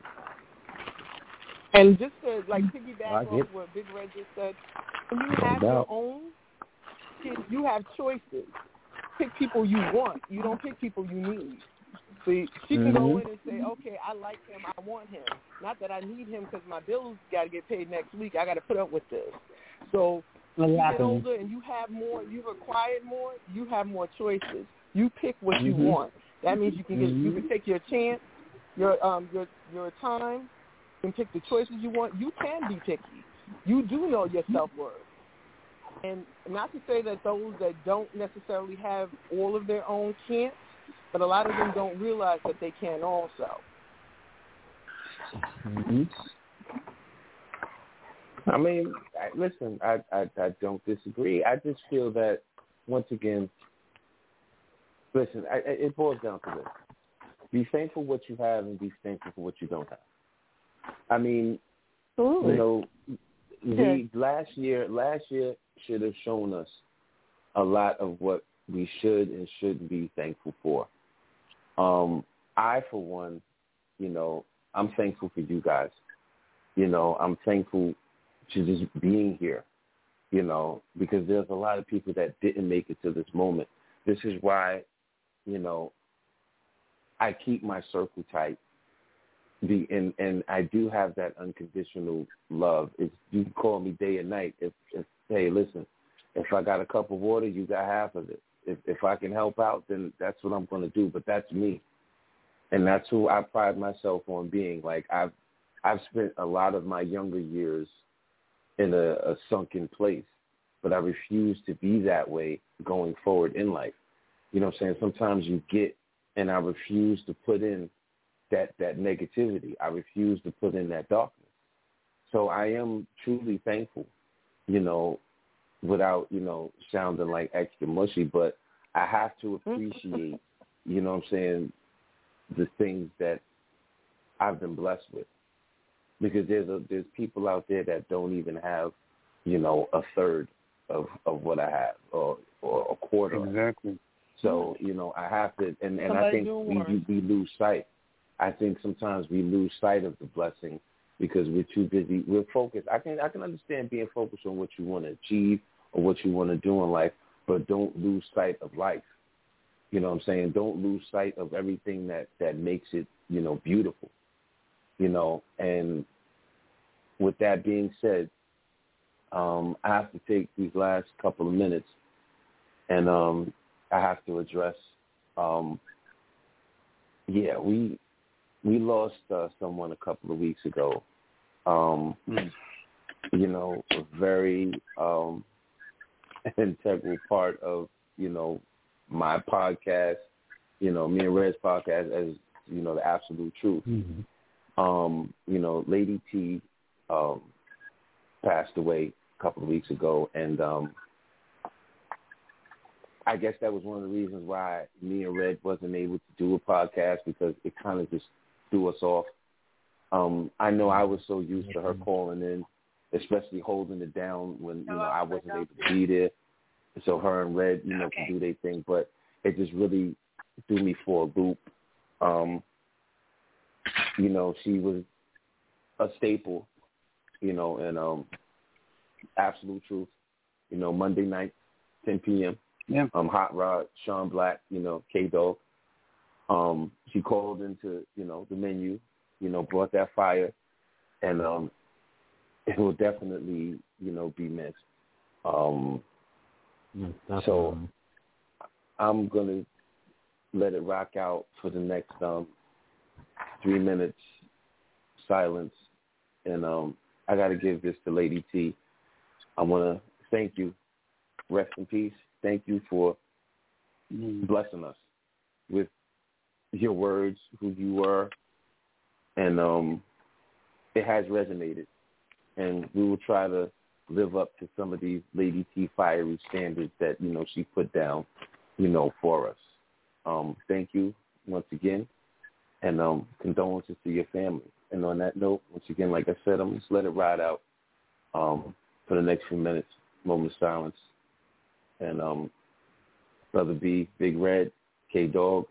And just to like piggyback I off get- what Big Red just said, when you No have doubt. your own kids, you have choices. Pick people you want. You don't pick people you need. See, she can go in and say, okay, I like him, I want him. Not that I need him because my bills got to get paid next week. I got to put up with this. So when you get older and you have more, you've acquired more, you have more choices. You pick what Mm-hmm. you want. That means you can get, Mm-hmm. you can take your chance, your um your your time, and pick the choices you want. You can be picky. You do know your self-worth. And not to say that those that don't necessarily have all of their own can't, but a lot of them don't realize that they can also. Mm-hmm. I mean, I, listen, I, I I don't disagree. I just feel that, once again, listen, I, it boils down to this. Be thankful for what you have and be thankful for what you don't have. I mean, Absolutely. you know, Yeah. we, last year, last year should have shown us a lot of what we should and shouldn't be thankful for. Um, I, for one, you know, I'm thankful for you guys. You know, I'm thankful to just being here, you know, because there's a lot of people that didn't make it to this moment. This is why, you know, I keep my circle tight. The, and, and I do have that unconditional love. It's, you can call me day and night. If, if hey, listen, if I got a cup of water, you got half of it. If if I can help out, then that's what I'm going to do. But that's me. And that's who I pride myself on being. Like I've I've spent a lot of my younger years in a, a sunken place, but I refuse to be that way going forward in life. You know what I'm saying? Sometimes you get, and I refuse to put in that, that negativity. I refuse to put in that darkness. So I am truly thankful, you know, without, you know, sounding like extra mushy, but I have to appreciate, you know what I'm saying, the things that I've been blessed with. Because there's a, there's people out there that don't even have, you know, a third of, of what I have, or, or a quarter. Exactly. So, you know, I have to, and, and Somebody I think doing we, work. we we lose sight. I think sometimes we lose sight of the blessing because we're too busy. We're focused. I can I can understand being focused on what you want to achieve or what you want to do in life, but don't lose sight of life. You know what I'm saying? Don't lose sight of everything that, that makes it, you know, beautiful. You know, and with that being said, um, I have to take these last couple of minutes and um, I have to address, um, yeah, we we lost uh, someone a couple of weeks ago. Um, mm. You know, a very um, integral part of, you know, my podcast, you know, me and Red's podcast, as, you know, the absolute truth. Mm-hmm. Um, you know, Lady T um, passed away a couple of weeks ago, and um, I guess that was one of the reasons why me and Red wasn't able to do a podcast, because it kind of just threw us off. Um, I know I was so used to her calling in, especially holding it down when, you know, I wasn't able to be there, so her and Red, you know, Okay. could do their thing, but it just really threw me for a loop. Um, You know, she was a staple, you know, and um, Absolute Truth, you know, Monday night, ten p.m. Yeah. Um, Hot Rod, Sean Black, you know, K-Dog. Um, she called into, you know, the menu, you know, brought that fire, and um, it will definitely, you know, be missed. Um, Yes, so definitely. I'm going to let it rock out for the next um, three minutes silence, and um, I got to give this to Lady T. I want to thank you. Rest in peace. Thank you for blessing us with your words, who you were, and um, it has resonated. And we will try to live up to some of these Lady T fiery standards that, you know, she put down, you know, for us. Um, thank you once again. And um, condolences to your family. And on that note, once again, like I said, I'm just let it ride out um, for the next few minutes, moment of silence. And um, Brother B, Big Red, K-Dog,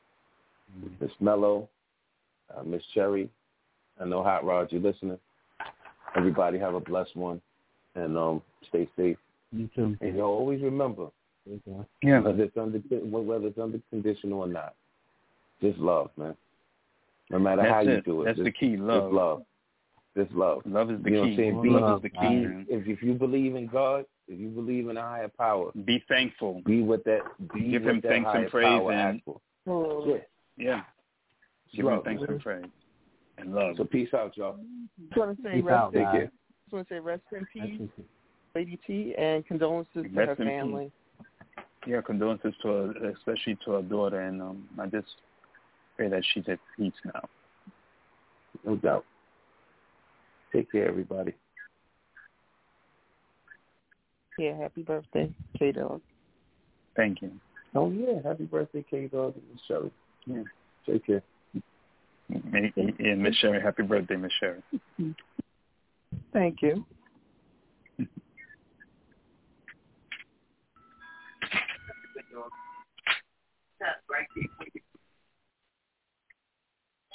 Miss Mello, uh, Miss Cherry, I know Hot Rod, you're listening. Everybody have a blessed one, and um, stay safe. You too. And you'll always remember, Okay. Yeah. whether it's under whether it's under condition or not, just love, man. No matter That's how you it. do it. That's just, the key, love. Just love. Just love. Love is the You know key. what I'm saying? Be- Love is the key, Be- man. If, if you believe in God, if you believe in a higher power, Be thankful. be what that be Give what him that thanks and higher praise power and- asks for. Oh. Yeah. Yeah. Give Love, him thanks man. and praise. And love. So peace out, y'all. Just want to say Peace rest. out, Take guys. care. Just want to say rest in I peace, think it- Lady T, and condolences to Rest her in family. Yeah, condolences to her, especially to her daughter, and um, I just pray that she's at peace now. No doubt. Take care, everybody. Yeah, happy birthday, K-Dog. Thank you. Oh, yeah. Happy birthday, K-Dog and Miss Shelly. Yeah. Take care. Yeah, Miss Sherry, happy birthday, Miss Sherry. Thank you. Right.